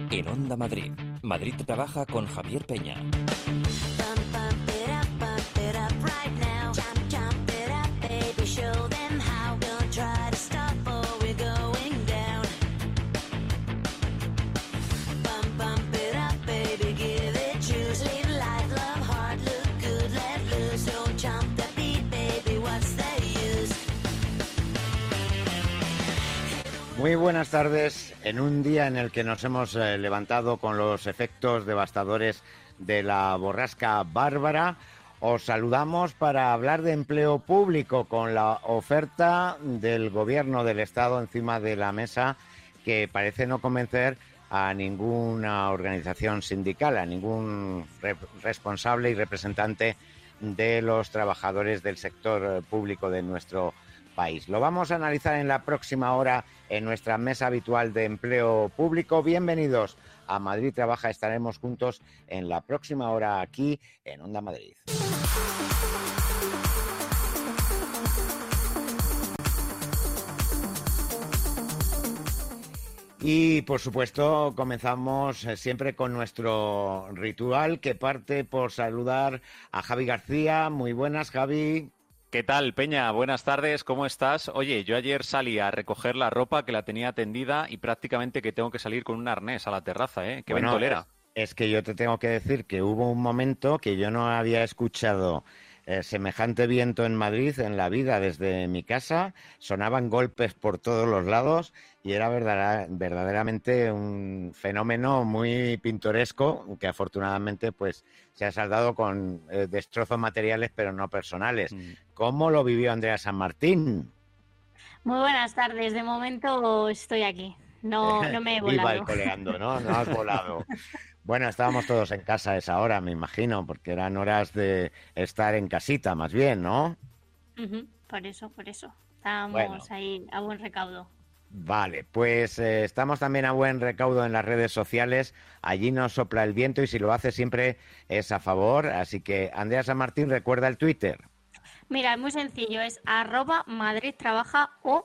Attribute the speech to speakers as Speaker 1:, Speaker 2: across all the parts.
Speaker 1: En Onda Madrid. Madrid trabaja con Javier Peña.
Speaker 2: Muy buenas tardes. En un día en el que nos hemos levantado con los efectos devastadores de la borrasca Bárbara, os saludamos para hablar de empleo público con la oferta del Gobierno del Estado encima de la mesa, que parece no convencer a ninguna organización sindical, a ningún responsable y representante de los trabajadores del sector público de nuestro país. Lo vamos a analizar en la próxima hora en nuestra mesa habitual de empleo público. Bienvenidos a Madrid Trabaja. Estaremos juntos en la próxima hora aquí en Onda Madrid. Y, por supuesto, comenzamos siempre con nuestro ritual, que parte por saludar a Javi García. Muy buenas, Javi.
Speaker 3: ¿Qué tal, Peña? Buenas tardes, ¿cómo estás? Oye, yo ayer salí a recoger la ropa que la tenía tendida y prácticamente que tengo que salir con un arnés a la terraza, ¿eh? ¡Qué ventolera!
Speaker 2: Es que yo te tengo que decir que hubo un momento que yo no había escuchado semejante viento en Madrid en la vida desde mi casa. Sonaban golpes por todos los lados y era verdaderamente un fenómeno muy pintoresco que afortunadamente pues se ha saldado con destrozos materiales pero no personales. ¿Cómo lo vivió Andrea San Martín?
Speaker 4: Muy buenas tardes. De momento estoy aquí. No me he volado.
Speaker 2: Viva el coleando, ¿no? No has volado. Bueno, estábamos todos en casa a esa hora, me imagino, porque eran horas de estar en casita, más bien, ¿no?
Speaker 4: Por eso. Estábamos ahí a buen recaudo.
Speaker 2: Vale, pues estamos también a buen recaudo en las redes sociales. Allí nos sopla el viento y si lo hace siempre es a favor. Así que, Andrea San Martín, recuerda el Twitter.
Speaker 4: Mira, es muy sencillo, es @MadridTrabajaOM.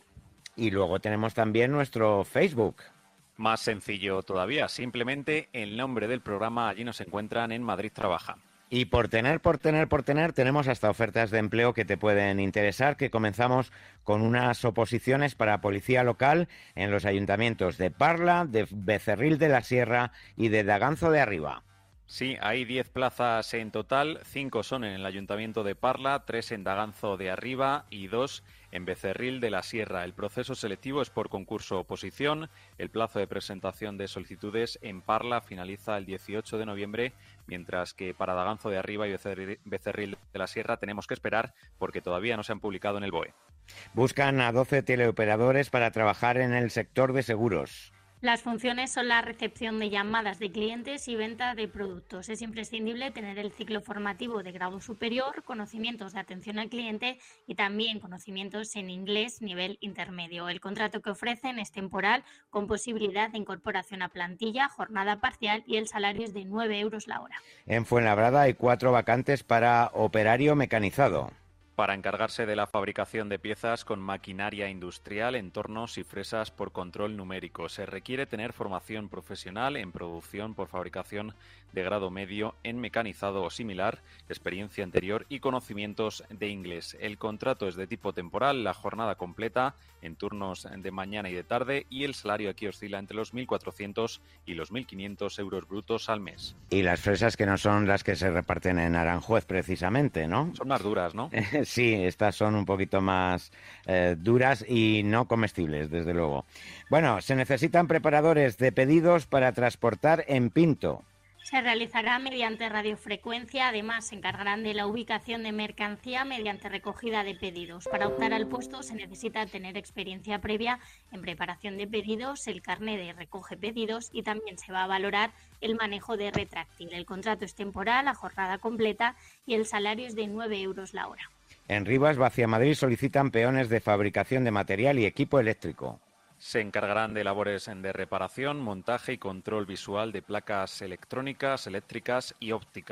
Speaker 2: Y luego tenemos también nuestro Facebook.
Speaker 3: Más sencillo todavía, simplemente el nombre del programa, allí nos encuentran en Madrid Trabaja.
Speaker 2: Y por tener, tenemos hasta ofertas de empleo que te pueden interesar, que comenzamos con unas oposiciones para policía local en los ayuntamientos de Parla, de Becerril de la Sierra y de Daganzo de Arriba.
Speaker 3: Sí, hay 10 plazas en total, 5 son en el Ayuntamiento de Parla, 3 en Daganzo de Arriba y 2 en Becerril de la Sierra. El proceso selectivo es por concurso-oposición. El plazo de presentación de solicitudes en Parla finaliza el 18 de noviembre, mientras que para Daganzo de Arriba y Becerril de la Sierra tenemos que esperar porque todavía no se han publicado en el BOE.
Speaker 2: Buscan a 12 teleoperadores para trabajar en el sector de seguros.
Speaker 4: Las funciones son la recepción de llamadas de clientes y venta de productos. Es imprescindible tener el ciclo formativo de grado superior, conocimientos de atención al cliente y también conocimientos en inglés nivel intermedio. El contrato que ofrecen es temporal con posibilidad de incorporación a plantilla, jornada parcial y el salario es de 9 euros la hora.
Speaker 2: En Fuenlabrada hay 4 vacantes para operario mecanizado.
Speaker 3: Para encargarse de la fabricación de piezas con maquinaria industrial en tornos y fresas por control numérico. Se requiere tener formación profesional en producción por fabricación de grado medio, en mecanizado o similar, experiencia anterior y conocimientos de inglés. El contrato es de tipo temporal, la jornada completa en turnos de mañana y de tarde y el salario aquí oscila entre los 1.400 y los 1.500 euros brutos al mes.
Speaker 2: Y las fresas que no son las que se reparten en Aranjuez precisamente, ¿no?
Speaker 3: Son más duras, ¿no?
Speaker 2: Sí, estas son un poquito más duras y no comestibles, desde luego. Bueno, se necesitan preparadores de pedidos para transportar en Pinto.
Speaker 4: Se realizará mediante radiofrecuencia, además se encargarán de la ubicación de mercancía mediante recogida de pedidos. Para optar al puesto se necesita tener experiencia previa en preparación de pedidos, el carné de recoge pedidos y también se va a valorar el manejo de retráctil. El contrato es temporal, a jornada completa y el salario es de 9 euros la hora.
Speaker 2: En Rivas, Vaciamadrid, solicitan peones de fabricación de material y equipo eléctrico.
Speaker 3: Se encargarán de labores de reparación, montaje y control visual de placas electrónicas, eléctricas y ópticas.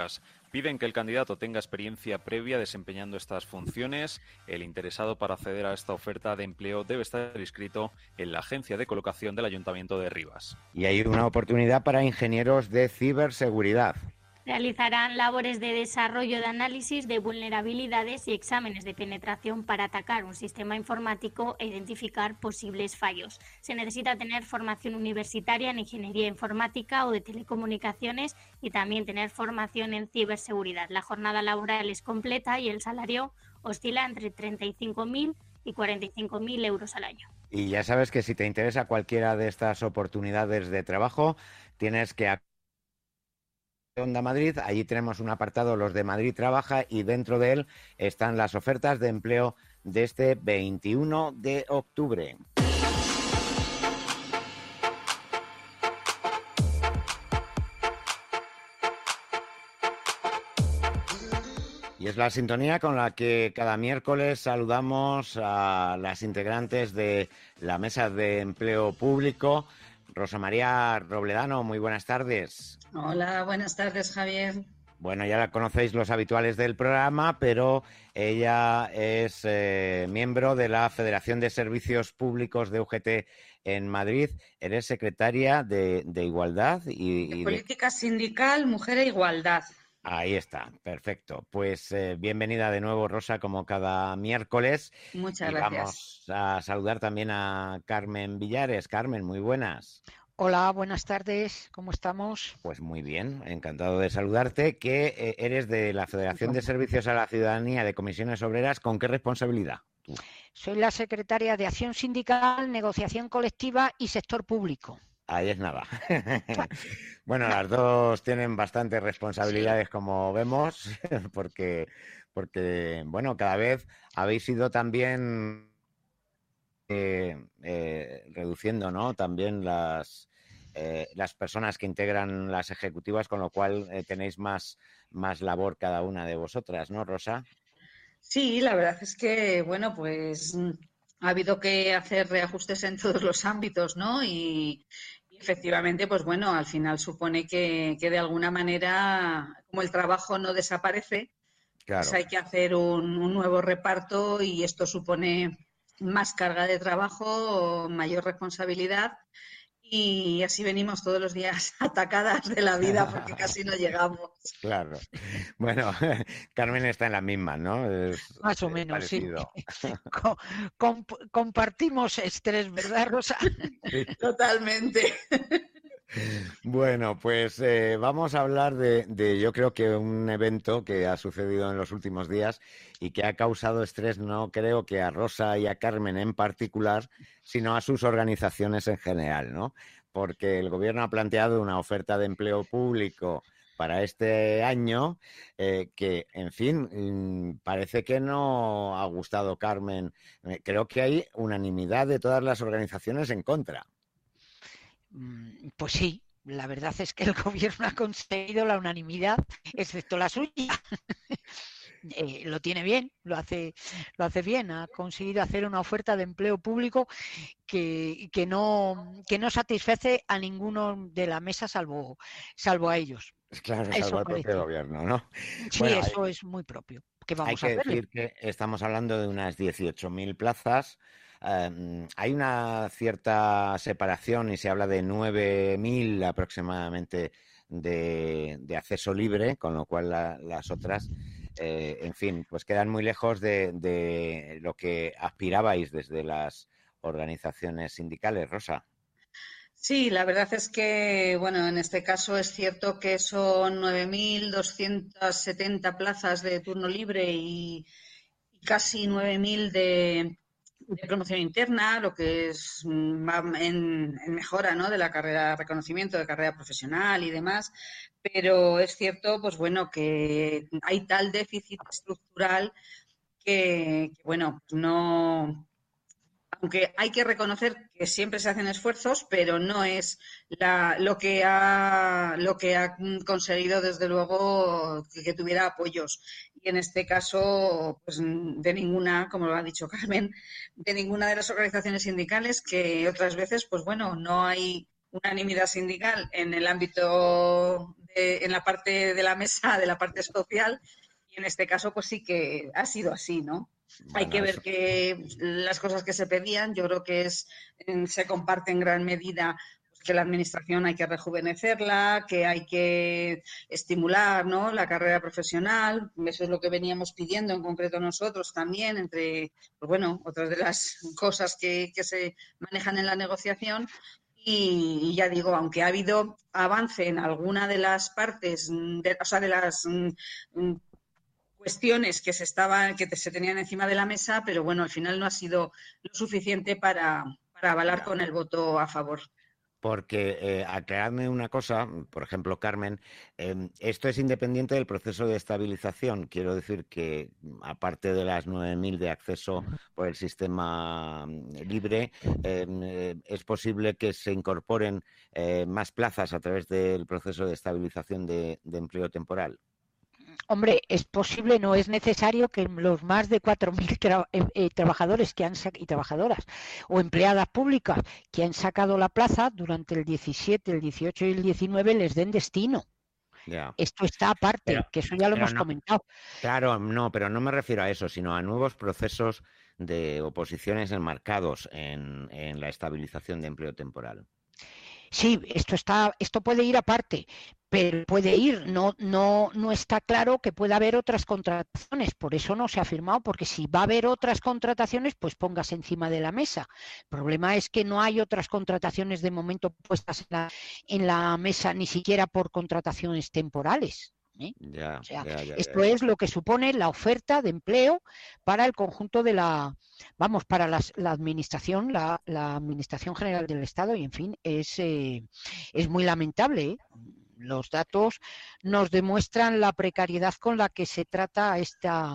Speaker 3: Piden que el candidato tenga experiencia previa desempeñando estas funciones. El interesado para acceder a esta oferta de empleo debe estar inscrito en la agencia de colocación del Ayuntamiento de Rivas.
Speaker 2: Y hay una oportunidad para ingenieros de ciberseguridad.
Speaker 4: Realizarán labores de desarrollo de análisis de vulnerabilidades y exámenes de penetración para atacar un sistema informático e identificar posibles fallos. Se necesita tener formación universitaria en ingeniería informática o de telecomunicaciones y también tener formación en ciberseguridad. La jornada laboral es completa y el salario oscila entre 35.000 y 45.000 euros al año.
Speaker 2: Y ya sabes que si te interesa cualquiera de estas oportunidades de trabajo, tienes que Onda Madrid, allí tenemos un apartado, los de Madrid Trabaja, y dentro de él están las ofertas de empleo de este 21 de octubre. Y es la sintonía con la que cada miércoles saludamos a las integrantes de la Mesa de Empleo Público. Rosa María Robledano, muy buenas tardes.
Speaker 5: Hola, buenas tardes, Javier.
Speaker 2: Bueno, ya la conocéis los habituales del programa, pero ella es miembro de la Federación de Servicios Públicos de UGT en Madrid. Eres secretaria de Igualdad y
Speaker 5: Política Sindical, Mujer e Igualdad.
Speaker 2: Ahí está, perfecto. Pues bienvenida de nuevo, Rosa, como cada miércoles.
Speaker 5: Muchas gracias.
Speaker 2: Vamos a saludar también a Carmen Villares. Carmen, muy buenas.
Speaker 6: Hola, buenas tardes, ¿cómo estamos?
Speaker 2: Pues muy bien, encantado de saludarte. Que eres de la Federación de Servicios a la Ciudadanía de Comisiones Obreras. ¿Con qué responsabilidad? Tú.
Speaker 6: Soy la secretaria de Acción Sindical, Negociación Colectiva y Sector Público.
Speaker 2: Ahí es nada. Bueno, las dos tienen bastantes responsabilidades, como vemos, porque bueno, cada vez habéis ido también reduciendo, ¿no? También las personas que integran las ejecutivas, con lo cual tenéis más labor cada una de vosotras, ¿no, Rosa?
Speaker 5: Sí, la verdad es que, bueno, pues ha habido que hacer reajustes en todos los ámbitos, ¿no? Y efectivamente, pues bueno, al final supone que de alguna manera, como el trabajo no desaparece,
Speaker 2: Claro.
Speaker 5: pues hay que hacer un nuevo reparto y esto supone más carga de trabajo, mayor responsabilidad y así venimos todos los días atacadas de la vida porque casi no llegamos.
Speaker 2: Claro. Bueno, Carmen está en la misma, ¿no?
Speaker 6: Más o menos,
Speaker 2: parecido.
Speaker 6: Sí. Compartimos estrés, ¿verdad, Rosa?
Speaker 2: Sí.
Speaker 5: Totalmente.
Speaker 2: Bueno, pues vamos a hablar de yo creo que un evento que ha sucedido en los últimos días y que ha causado estrés, no creo que a Rosa y a Carmen en particular, sino a sus organizaciones en general, ¿no? Porque el gobierno ha planteado una oferta de empleo público para este año que, en fin, parece que no ha gustado, Carmen. Creo que hay unanimidad de todas las organizaciones en contra.
Speaker 6: Pues sí, la verdad es que el gobierno ha conseguido la unanimidad, excepto la suya. Lo tiene bien, lo hace bien, ha conseguido hacer una oferta de empleo público que no satisface a ninguno de la mesa salvo a ellos.
Speaker 2: Claro,
Speaker 6: Eso
Speaker 2: salvo al
Speaker 6: parece.
Speaker 2: propio gobierno, ¿no?
Speaker 6: Sí,
Speaker 2: Bueno,
Speaker 6: eso es muy propio. ¿Qué
Speaker 2: hay
Speaker 6: vamos
Speaker 2: que
Speaker 6: a hacerle?
Speaker 2: decir que estamos hablando de unas 18.000 plazas. Hay una cierta separación y se habla de 9.000 aproximadamente de acceso libre, con lo cual las otras, en fin, pues quedan muy lejos de lo que aspirabais desde las organizaciones sindicales, Rosa.
Speaker 5: Sí, la verdad es que, bueno, en este caso es cierto que son 9.270 plazas de turno libre y casi 9.000 de promoción interna, lo que es en mejora, ¿no?, de la carrera, reconocimiento de carrera profesional y demás, pero es cierto, pues bueno, que hay tal déficit estructural que bueno, no. Aunque hay que reconocer que siempre se hacen esfuerzos, pero no es lo que ha conseguido, desde luego, que tuviera apoyos. Y en este caso, pues de ninguna, como lo ha dicho Carmen, de ninguna de las organizaciones sindicales, que otras veces, pues bueno, no hay unanimidad sindical en el ámbito en la parte de la mesa, de la parte social, y en este caso pues sí que ha sido así, ¿no?
Speaker 2: Bueno,
Speaker 5: hay que ver que las cosas que se pedían, yo creo que se comparte en gran medida que la administración hay que rejuvenecerla, que hay que estimular, ¿no?, la carrera profesional. Eso es lo que veníamos pidiendo en concreto nosotros también, entre, pues bueno, otras de las cosas que se manejan en la negociación. Y ya digo, aunque ha habido avance en alguna de las partes, o sea, de las cuestiones que se tenían encima de la mesa, pero bueno, al final no ha sido lo suficiente para avalar con el voto a favor.
Speaker 2: Porque, aclaradme una cosa, por ejemplo, Carmen, esto es independiente del proceso de estabilización. Quiero decir que, aparte de las 9.000 de acceso por el sistema libre, es posible que se incorporen más plazas a través del proceso de estabilización de empleo temporal.
Speaker 6: Hombre, es posible, no es necesario que los más de 4.000 trabajadores y trabajadoras o empleadas públicas que han sacado la plaza durante el 17, el 18 y el 19 les den destino.
Speaker 2: Ya.
Speaker 6: Esto está aparte, que eso ya lo hemos comentado.
Speaker 2: Claro, no, pero no me refiero a eso, sino a nuevos procesos de oposiciones enmarcados en la estabilización de empleo temporal.
Speaker 6: Sí, esto puede ir aparte, pero puede ir, no está claro que pueda haber otras contrataciones, por eso no se ha firmado, porque si va a haber otras contrataciones, pues póngase encima de la mesa. El problema es que no hay otras contrataciones de momento puestas en la mesa, ni siquiera por contrataciones temporales.
Speaker 2: Ya,
Speaker 6: o sea,
Speaker 2: ya,
Speaker 6: esto es lo que supone la oferta de empleo para el conjunto de para la administración, la Administración General del Estado, y en fin, es muy lamentable, ¿eh? Los datos nos demuestran la precariedad con la que se trata a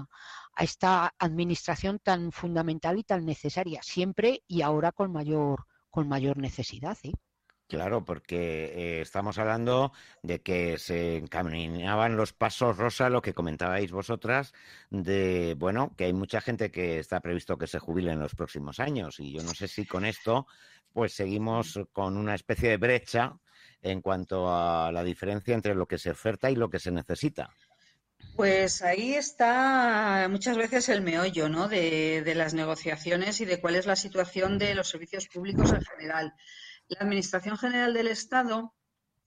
Speaker 6: esta administración tan fundamental y tan necesaria, siempre y ahora con mayor necesidad, ¿eh?
Speaker 2: Claro, porque estamos hablando de que se encaminaban los pasos, Rosa, lo que comentabais vosotras, de, bueno, que hay mucha gente que está previsto que se jubile en los próximos años, y yo no sé si con esto pues seguimos con una especie de brecha en cuanto a la diferencia entre lo que se oferta y lo que se necesita.
Speaker 5: Pues ahí está muchas veces el meollo, ¿no?, de las negociaciones y de cuál es la situación de los servicios públicos en general. La Administración General del Estado,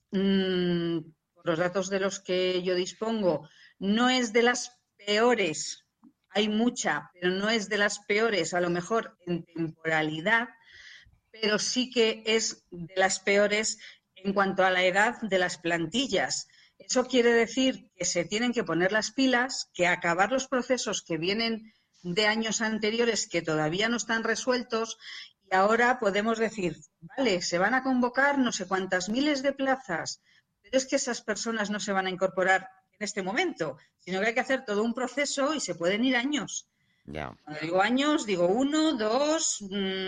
Speaker 5: por los datos de los que yo dispongo, no es de las peores, hay mucha, pero no es de las peores, a lo mejor en temporalidad, pero sí que es de las peores en cuanto a la edad de las plantillas. Eso quiere decir que se tienen que poner las pilas, que acabar los procesos que vienen de años anteriores que todavía no están resueltos. Y ahora podemos decir, vale, se van a convocar no sé cuántas miles de plazas, pero es que esas personas no se van a incorporar en este momento, sino que hay que hacer todo un proceso y se pueden ir años.
Speaker 2: Ya.
Speaker 5: Cuando digo años, digo 1, 2,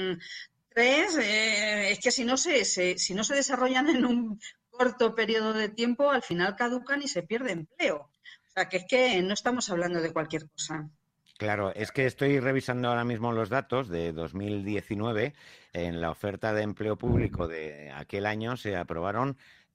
Speaker 5: 3, es que si no se desarrollan en un corto periodo de tiempo, al final caducan y se pierde empleo. O sea, que es que no estamos hablando de cualquier cosa.
Speaker 2: Claro, es que estoy revisando ahora mismo los datos de 2019. En la oferta de empleo público de aquel año se aprobaron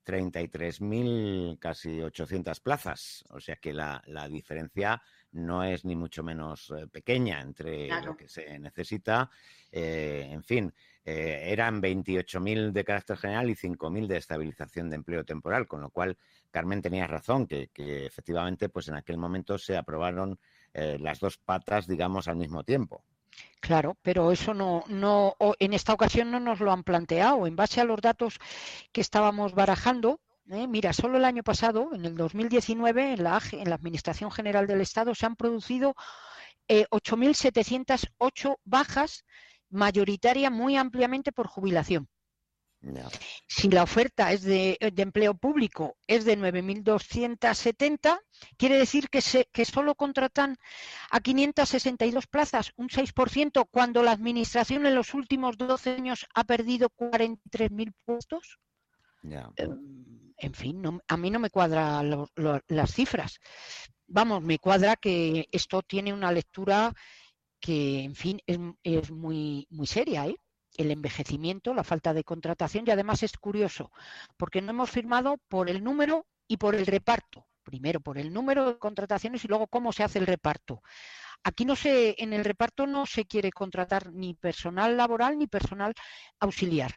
Speaker 2: 33.000, casi 800 plazas. O sea que la diferencia no es ni mucho menos pequeña entre lo que se necesita. En fin, eran 28.000 de carácter general y 5.000 de estabilización de empleo temporal, con lo cual Carmen tenía razón, que efectivamente pues en aquel momento se aprobaron las dos patas, digamos, al mismo tiempo.
Speaker 6: Claro, pero eso no, en esta ocasión no nos lo han planteado. En base a los datos que estábamos barajando, mira, solo el año pasado, en el 2019, en la Administración General del Estado se han producido 8.708 bajas, mayoritaria muy ampliamente por jubilación.
Speaker 2: No.
Speaker 6: Si la oferta es de empleo público es de 9.270, quiere decir que solo contratan a 562 plazas, un 6%, cuando la Administración en los últimos 12 años ha perdido 43.000 puestos.
Speaker 2: Yeah.
Speaker 6: En fin, a mí no me cuadran las cifras. Vamos, me cuadra que esto tiene una lectura que, en fin, es muy, muy seria, ¿eh? El envejecimiento, la falta de contratación, y además es curioso, porque no hemos firmado por el número y por el reparto. Primero por el número de contrataciones y luego cómo se hace el reparto. Aquí en el reparto no se quiere contratar ni personal laboral ni personal auxiliar.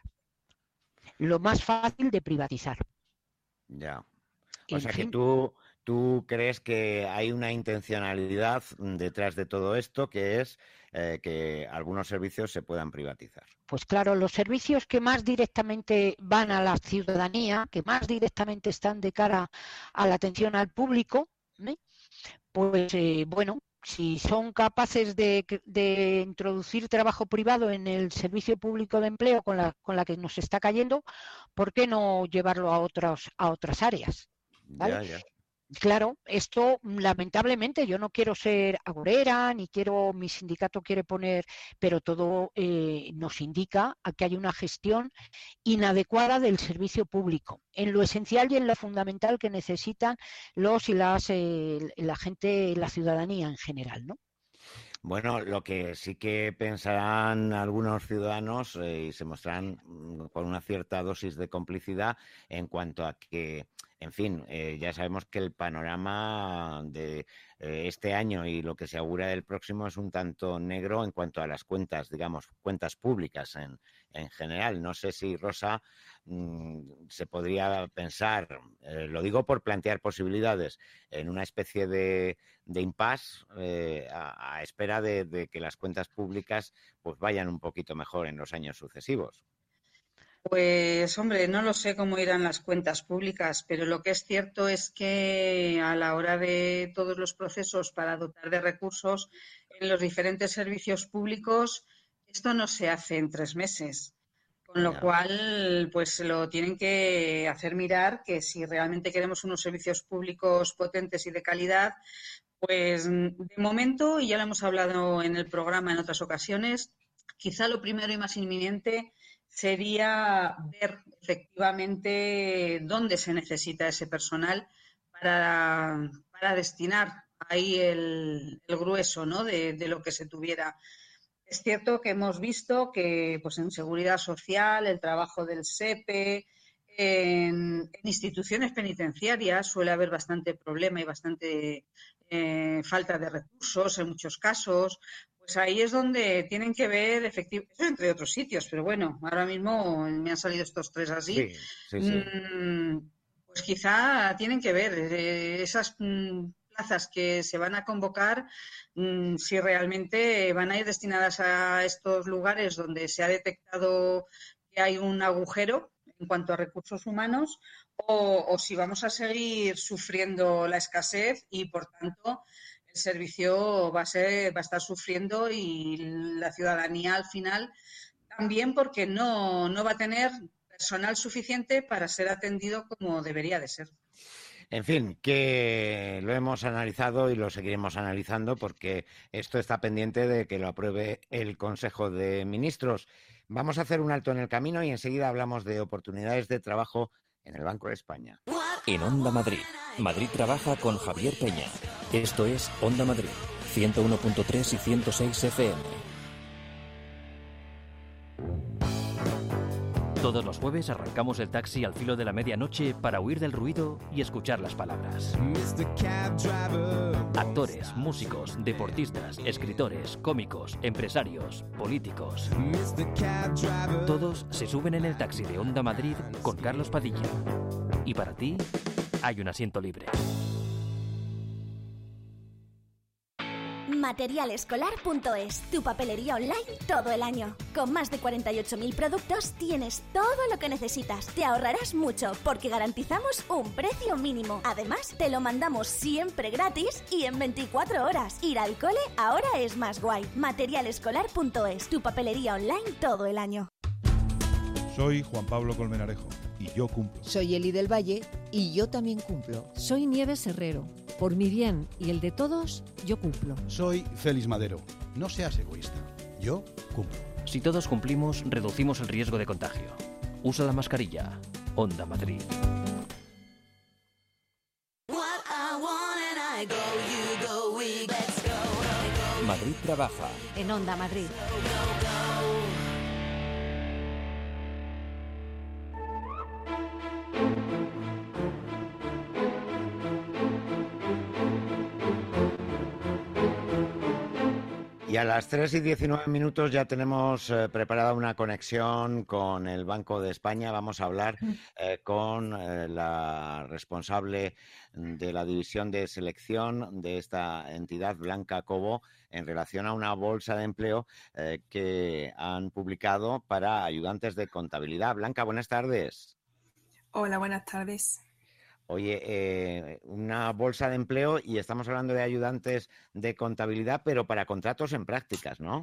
Speaker 6: Lo más fácil de privatizar.
Speaker 2: Ya. O
Speaker 6: En
Speaker 2: sea
Speaker 6: fin.
Speaker 2: que tú crees que hay una intencionalidad detrás de todo esto, que es que algunos servicios se puedan privatizar.
Speaker 6: Pues claro, los servicios que más directamente van a la ciudadanía, que más directamente están de cara a la atención al público, ¿eh? Pues bueno, si son capaces de introducir trabajo privado en el servicio público de empleo con la que nos está cayendo, ¿por qué no llevarlo a otras áreas? ¿Vale?
Speaker 2: Ya.
Speaker 6: Claro, esto lamentablemente yo no quiero ser agorera, mi sindicato quiere poner, pero todo nos indica a que hay una gestión inadecuada del servicio público, en lo esencial y en lo fundamental que necesitan los y la gente, la ciudadanía en general, ¿no?
Speaker 2: Bueno, lo que sí que pensarán algunos ciudadanos y se mostrarán con una cierta dosis de complicidad en cuanto a que, en fin, ya sabemos que el panorama de este año y lo que se augura del próximo es un tanto negro en cuanto a las cuentas, digamos, cuentas públicas en general. No sé si, Rosa, se podría pensar, lo digo por plantear posibilidades, en una especie de impasse a espera de que las cuentas públicas pues vayan un poquito mejor en los años sucesivos.
Speaker 5: Pues hombre, no lo sé cómo irán las cuentas públicas, pero lo que es cierto es que a la hora de todos los procesos para dotar de recursos en los diferentes servicios públicos, esto no se hace en 3 meses. Con lo cual, pues lo tienen que hacer mirar que si realmente queremos unos servicios públicos potentes y de calidad, pues de momento, y ya lo hemos hablado en el programa en otras ocasiones, quizá lo primero y más inminente sería ver efectivamente dónde se necesita ese personal para destinar ahí el grueso, ¿no?, de lo que se tuviera. Es cierto que hemos visto que pues, en seguridad social, el trabajo del SEPE, en instituciones penitenciarias suele haber bastante problema y bastante falta de recursos en muchos casos. Pues ahí es donde tienen que ver, efectivamente, entre otros sitios, pero bueno, ahora mismo me han salido estos 3 así.
Speaker 2: Sí.
Speaker 5: Pues quizá tienen que ver esas plazas que se van a convocar, si realmente van a ir destinadas a estos lugares donde se ha detectado que hay un agujero en cuanto a recursos humanos o si vamos a seguir sufriendo la escasez y, por tanto, el servicio va a estar sufriendo y la ciudadanía al final también, porque no va a tener personal suficiente para ser atendido como debería de ser.
Speaker 2: En fin, que lo hemos analizado y lo seguiremos analizando porque esto está pendiente de que lo apruebe el Consejo de Ministros. Vamos a hacer un alto en el camino y enseguida hablamos de oportunidades de trabajo en el Banco de España.
Speaker 1: En Onda Madrid, Madrid trabaja con Javier Peña. Esto es Onda Madrid, 101.3 y 106 FM.
Speaker 7: Todos los jueves arrancamos el taxi al filo de la medianoche para huir del ruido y escuchar las palabras. Actores, músicos, deportistas, escritores, cómicos, empresarios, políticos. Todos se suben en el taxi de Onda Madrid con Carlos Padilla. Y para ti, hay un asiento libre.
Speaker 8: Materialescolar.es, tu papelería online todo el año. Con más de 48.000 productos tienes todo lo que necesitas. Te ahorrarás mucho porque garantizamos un precio mínimo. Además, te lo mandamos siempre gratis y en 24 horas. Ir al cole ahora es más guay. Materialescolar.es, tu papelería online todo el año.
Speaker 9: Soy Juan Pablo Colmenarejo y yo cumplo.
Speaker 10: Soy Eli del Valle y yo también cumplo.
Speaker 11: Soy Nieves Herrero. Por mi bien y el de todos, yo cumplo.
Speaker 9: Soy Félix Madero. No seas egoísta. Yo cumplo.
Speaker 7: Si todos cumplimos, reducimos el riesgo de contagio. Usa la mascarilla. Onda Madrid.
Speaker 1: Madrid trabaja.
Speaker 11: En Onda Madrid.
Speaker 2: Y a las 3:19 ya tenemos preparada una conexión con el Banco de España. Vamos a hablar con la responsable de la división de selección de esta entidad, Blanca Cobo, en relación a una bolsa de empleo que han publicado para ayudantes de contabilidad. Blanca, buenas tardes.
Speaker 12: Hola, buenas tardes.
Speaker 2: Oye, una bolsa de empleo y estamos hablando de ayudantes de contabilidad, pero para contratos en prácticas, ¿no?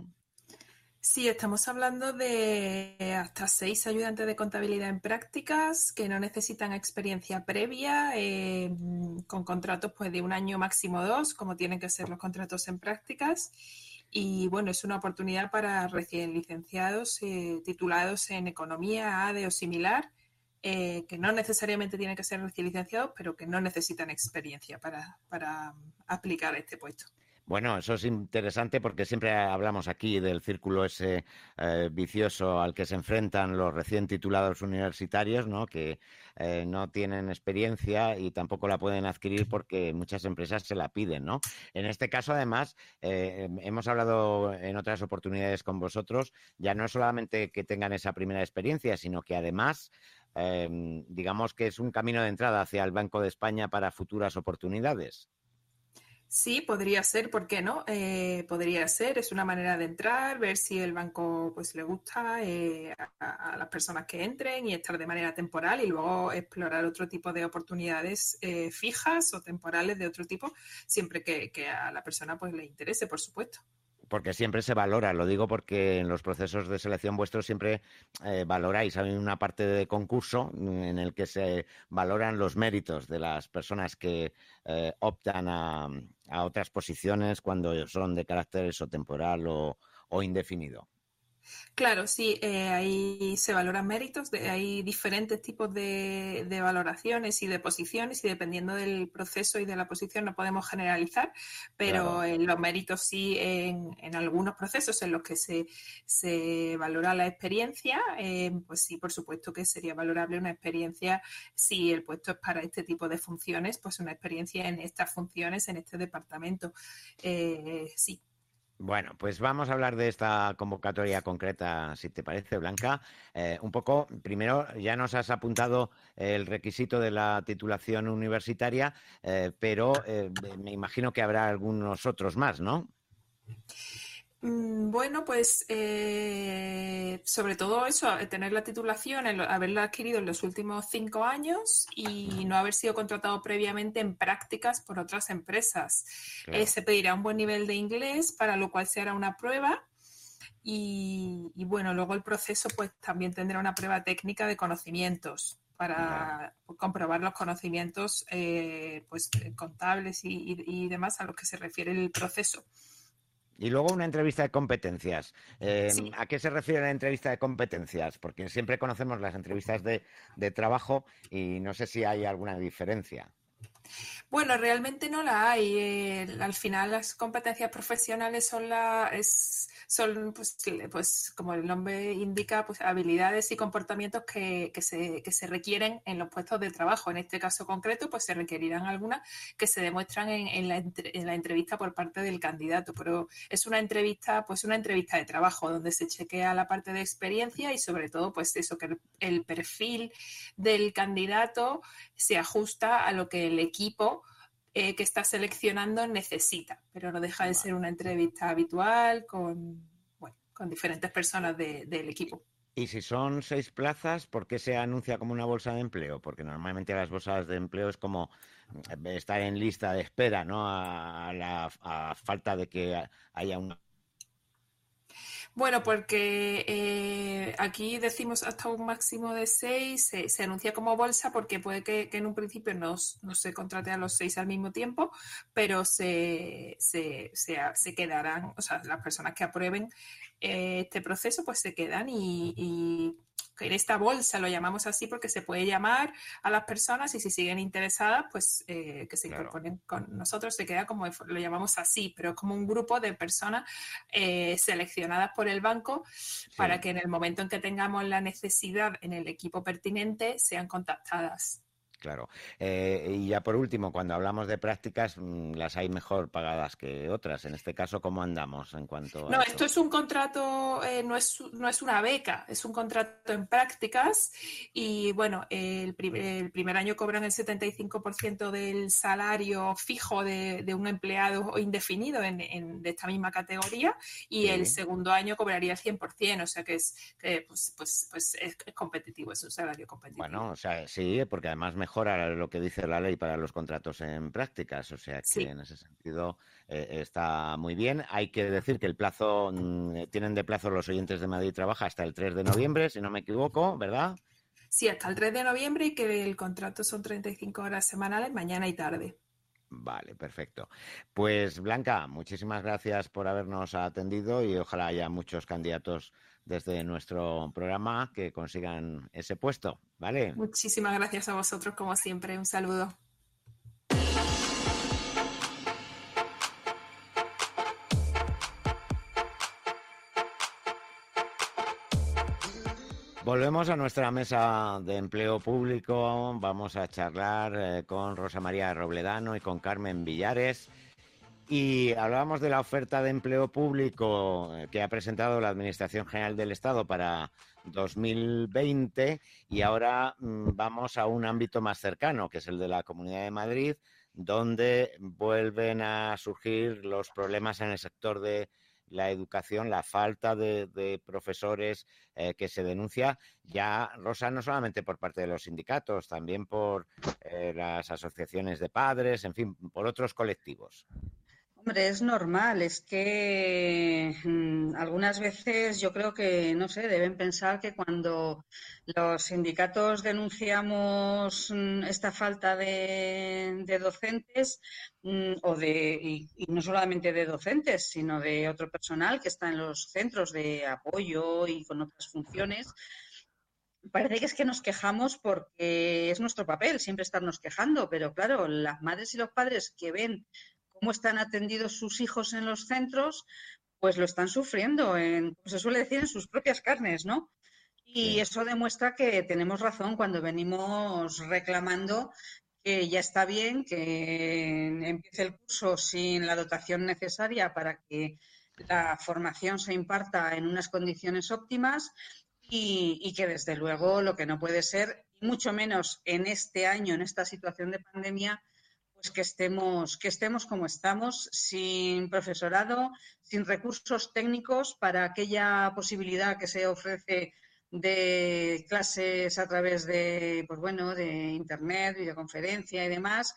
Speaker 12: Sí, estamos hablando de hasta 6 ayudantes de contabilidad en prácticas que no necesitan experiencia previa, con contratos pues de 1 año, máximo 2, como tienen que ser los contratos en prácticas. Y bueno, es una oportunidad para recién licenciados titulados en economía, ADE o similar, que no necesariamente tienen que ser recién licenciados, pero que no necesitan experiencia para aplicar este puesto.
Speaker 2: Bueno, eso es interesante porque siempre hablamos aquí del círculo ese vicioso al que se enfrentan los recién titulados universitarios, ¿no? Que no tienen experiencia y tampoco la pueden adquirir porque muchas empresas se la piden, ¿no? En este caso, además, hemos hablado en otras oportunidades con vosotros, ya no es solamente que tengan esa primera experiencia, sino que además digamos que es un camino de entrada hacia el Banco de España para futuras oportunidades.
Speaker 12: Sí, podría ser, ¿por qué no? Podría ser, es una manera de entrar, ver si el banco pues le gusta a las personas que entren y estar de manera temporal y luego explorar otro tipo de oportunidades fijas o temporales de otro tipo, siempre que a la persona pues le interese, por supuesto.
Speaker 2: Porque siempre se valora, lo digo porque en los procesos de selección vuestros siempre valoráis. Hay una parte de concurso en el que se valoran los méritos de las personas que optan a otras posiciones cuando son de carácter temporal o indefinido.
Speaker 12: Claro, sí, ahí se valoran méritos, hay diferentes tipos de valoraciones y de posiciones y dependiendo del proceso y de la posición no podemos generalizar, pero
Speaker 2: Claro.
Speaker 12: los méritos sí en algunos procesos en los que se valora la experiencia, pues sí, por supuesto que sería valorable una experiencia si el puesto es para este tipo de funciones, pues una experiencia en estas funciones, en este departamento, sí.
Speaker 2: Bueno, pues vamos a hablar de esta convocatoria concreta, si te parece, Blanca. Un poco, primero, ya nos has apuntado el requisito de la titulación universitaria, pero me imagino que habrá algunos otros más, ¿no?
Speaker 12: Bueno, pues sobre todo eso, tener la titulación, haberla adquirido en los últimos 5 años y no haber sido contratado previamente en prácticas por otras empresas.
Speaker 2: Claro.
Speaker 12: Se pedirá un buen nivel de inglés, para lo cual se hará una prueba y bueno, luego el proceso pues también tendrá una prueba técnica de conocimientos para comprobar los conocimientos pues contables y demás a los que se refiere el proceso.
Speaker 2: Y luego una entrevista de competencias.
Speaker 12: Sí.
Speaker 2: ¿A qué se refiere la entrevista de competencias? Porque siempre conocemos las entrevistas de trabajo y no sé si hay alguna diferencia.
Speaker 12: Bueno, realmente no la hay. Al final las competencias profesionales son pues como el nombre indica, pues habilidades y comportamientos que se requieren en los puestos de trabajo. En este caso concreto, pues se requerirán algunas que se demuestran en la entrevista por parte del candidato. Pero es una entrevista de trabajo donde se chequea la parte de experiencia y sobre todo, pues eso, que el perfil del candidato se ajusta a lo que el equipo que está seleccionando necesita, pero no deja de ser una entrevista habitual con diferentes personas del equipo.
Speaker 2: Y si son 6 plazas, ¿por qué se anuncia como una bolsa de empleo? Porque normalmente las bolsas de empleo es como estar en lista de espera, ¿no? A falta de que haya una...
Speaker 12: Bueno, porque aquí decimos hasta un máximo de 6, se anuncia como bolsa porque puede que en un principio no se contrate a los 6 al mismo tiempo, pero se quedarán, o sea, las personas que aprueben este proceso pues se quedan y en esta bolsa lo llamamos así porque se puede llamar a las personas y si siguen interesadas pues que se incorporen con nosotros, se queda como lo llamamos así, pero es como un grupo de personas seleccionadas por el banco para que en el momento en que tengamos la necesidad en el equipo pertinente sean contactadas.
Speaker 2: claro. Y ya por último, cuando hablamos de prácticas, las hay mejor pagadas que otras. En este caso, ¿cómo andamos en cuanto a
Speaker 12: No,
Speaker 2: eso?
Speaker 12: esto es un contrato, no es una beca, es un contrato en prácticas y bueno, el primer año cobran el 75% del salario fijo de un empleado indefinido de esta misma categoría y el segundo año cobraría el 100%, o sea que es competitivo, es un salario competitivo.
Speaker 2: Bueno, o sea, sí, porque además mejora lo que dice la ley para los contratos en prácticas, o sea que en ese sentido está muy bien. Hay que decir que el plazo, tienen de plazo los oyentes de Madrid Trabaja hasta el 3 de noviembre, si no me equivoco, ¿verdad?
Speaker 12: Sí, hasta el 3 de noviembre y que el contrato son 35 horas semanales, mañana y tarde.
Speaker 2: Vale, perfecto. Pues Blanca, muchísimas gracias por habernos atendido y ojalá haya muchos candidatos desde nuestro programa que consigan ese puesto, ¿vale?
Speaker 12: Muchísimas gracias a vosotros, como siempre. Un saludo.
Speaker 2: Volvemos a nuestra mesa de empleo público. Vamos a charlar con Rosa María Robledano y con Carmen Villares. Y hablábamos de la oferta de empleo público que ha presentado la Administración General del Estado para 2020 y ahora vamos a un ámbito más cercano, que es el de la Comunidad de Madrid, donde vuelven a surgir los problemas en el sector de la educación, la falta de profesores que se denuncia ya, Rosa, no solamente por parte de los sindicatos, también por las asociaciones de padres, en fin, por otros colectivos.
Speaker 5: Hombre, es normal, es que algunas veces yo creo que, no sé, deben pensar que cuando los sindicatos denunciamos esta falta de docentes y no solamente de docentes, sino de otro personal que está en los centros de apoyo y con otras funciones, parece que es que nos quejamos porque es nuestro papel siempre estarnos quejando, pero claro, las madres y los padres que ven cómo están atendidos sus hijos en los centros, pues lo están sufriendo, como se suele decir, en sus propias carnes, ¿no? Y eso demuestra que tenemos razón cuando venimos reclamando que ya está bien que empiece el curso sin la dotación necesaria para que la formación se imparta en unas condiciones óptimas y que desde luego lo que no puede ser, y mucho menos en este año, en esta situación de pandemia, pues que estemos como estamos, sin profesorado, sin recursos técnicos para aquella posibilidad que se ofrece de clases a través de, pues bueno, de internet, videoconferencia y demás.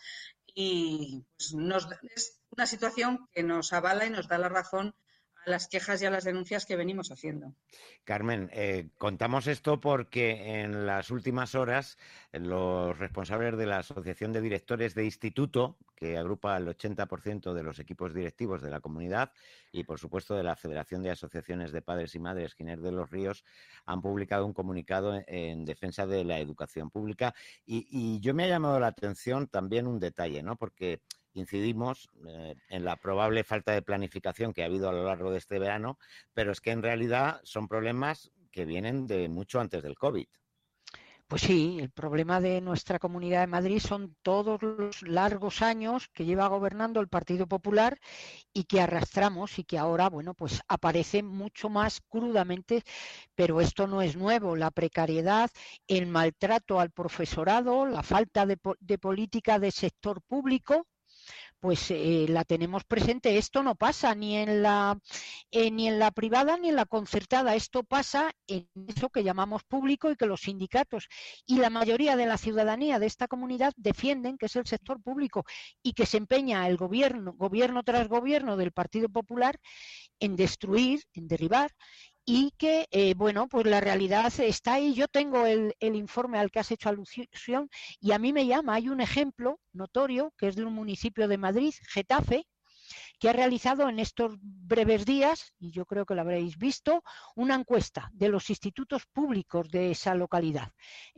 Speaker 5: Y pues es una situación que nos avala y nos da la razón a las quejas y a las denuncias que venimos haciendo.
Speaker 2: Carmen, contamos esto porque en las últimas horas los responsables de la Asociación de Directores de Instituto, que agrupa el 80% de los equipos directivos de la comunidad, y por supuesto de la Federación de Asociaciones de Padres y Madres Giner de los Ríos, han publicado un comunicado en defensa de la educación pública. Y yo me ha llamado la atención también un detalle, ¿no? Porque incidimos en la probable falta de planificación que ha habido a lo largo de este verano, pero es que en realidad son problemas que vienen de mucho antes del COVID.
Speaker 6: Pues sí, el problema de nuestra Comunidad de Madrid son todos los largos años que lleva gobernando el Partido Popular y que arrastramos y que ahora, bueno, pues aparece mucho más crudamente, pero esto no es nuevo. La precariedad, el maltrato al profesorado, la falta de política de sector público, pues la tenemos presente. Esto no pasa ni en la privada ni en la concertada. Esto pasa en eso que llamamos público y que los sindicatos y la mayoría de la ciudadanía de esta comunidad defienden, que es el sector público, y que se empeña el gobierno tras gobierno del Partido Popular en destruir, en derribar. Y que, bueno, pues la realidad está ahí. Yo tengo el informe al que has hecho alusión y a mí me llama. Hay un ejemplo notorio que es de un municipio de Madrid, Getafe, que ha realizado en estos breves días, y yo creo que lo habréis visto, una encuesta de los institutos públicos de esa localidad,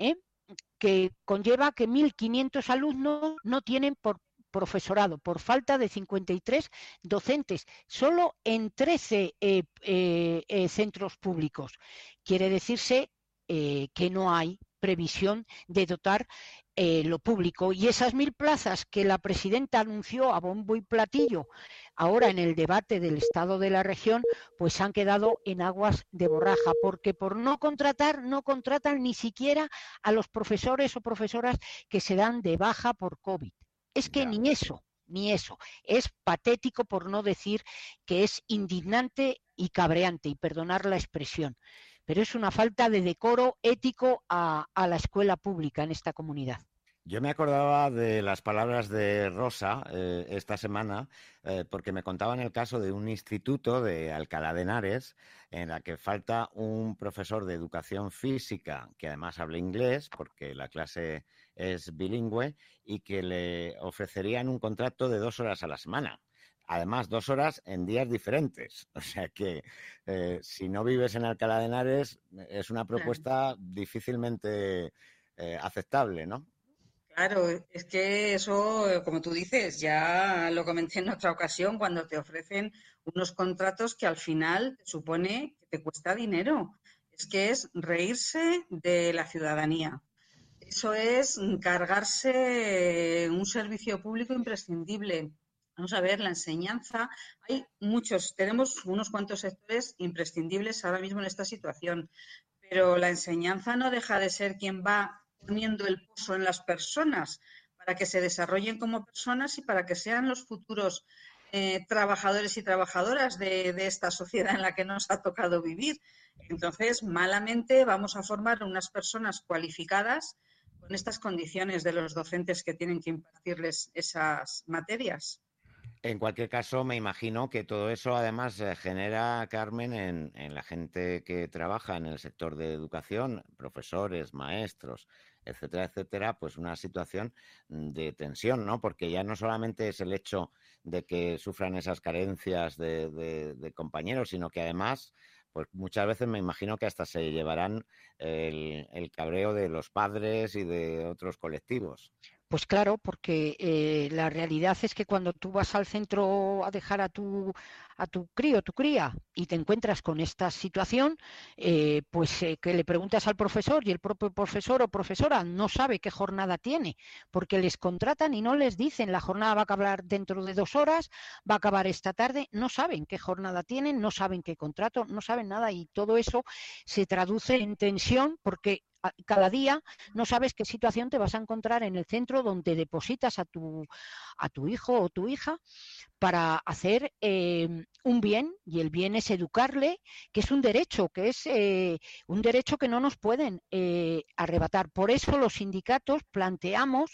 Speaker 6: que conlleva que 1.500 alumnos no tienen profesorado por falta de 53 docentes, solo en 13 centros públicos. Quiere decirse que no hay previsión de dotar lo público. Y esas 1.000 plazas que la presidenta anunció a bombo y platillo ahora en el debate del estado de la región, pues han quedado en aguas de borraja, porque por no contratan ni siquiera a los profesores o profesoras que se dan de baja por COVID. Es que ni eso. Es patético, por no decir que es indignante y cabreante, y perdonar la expresión. Pero es una falta de decoro ético a la escuela pública en esta comunidad.
Speaker 2: Yo me acordaba de las palabras de Rosa esta semana porque me contaban el caso de un instituto de Alcalá de Henares en la que falta un profesor de educación física que además hable inglés porque la clase es bilingüe y que le ofrecerían un contrato de 2 horas a la semana. Además, 2 horas en días diferentes. O sea que si no vives en Alcalá de Henares es una propuesta difícilmente aceptable, ¿no?
Speaker 5: Claro, es que eso, como tú dices, ya lo comenté en otra ocasión, cuando te ofrecen unos contratos que al final supone que te cuesta dinero. Es que es reírse de la ciudadanía. Eso es cargarse un servicio público imprescindible. Vamos a ver, la enseñanza, tenemos unos cuantos sectores imprescindibles ahora mismo en esta situación, pero la enseñanza no deja de ser quien va poniendo el pozo en las personas para que se desarrollen como personas y para que sean los futuros trabajadores y trabajadoras de esta sociedad en la que nos ha tocado vivir. Entonces, malamente vamos a formar unas personas cualificadas con estas condiciones de los docentes que tienen que impartirles esas materias.
Speaker 2: En cualquier caso, me imagino que todo eso además genera, Carmen, en la gente que trabaja en el sector de educación, profesores, maestros, etcétera, etcétera, pues una situación de tensión, ¿no? Porque ya no solamente es el hecho de que sufran esas carencias de compañeros, sino que además, pues muchas veces me imagino que hasta se llevarán el cabreo de los padres y de otros colectivos.
Speaker 6: Pues claro, porque la realidad es que cuando tú vas al centro a dejar a tu crío, tu cría, y te encuentras con esta situación, que le preguntas al profesor y el propio profesor o profesora no sabe qué jornada tiene, porque les contratan y no les dicen la jornada va a acabar dentro de 2 horas, va a acabar esta tarde, no saben qué jornada tienen, no saben qué contrato, no saben nada, y todo eso se traduce en tensión porque cada día no sabes qué situación te vas a encontrar en el centro donde depositas a tu hijo o tu hija para hacer un bien, y el bien es educarle, que es un derecho, que no nos pueden arrebatar. Por eso los sindicatos planteamos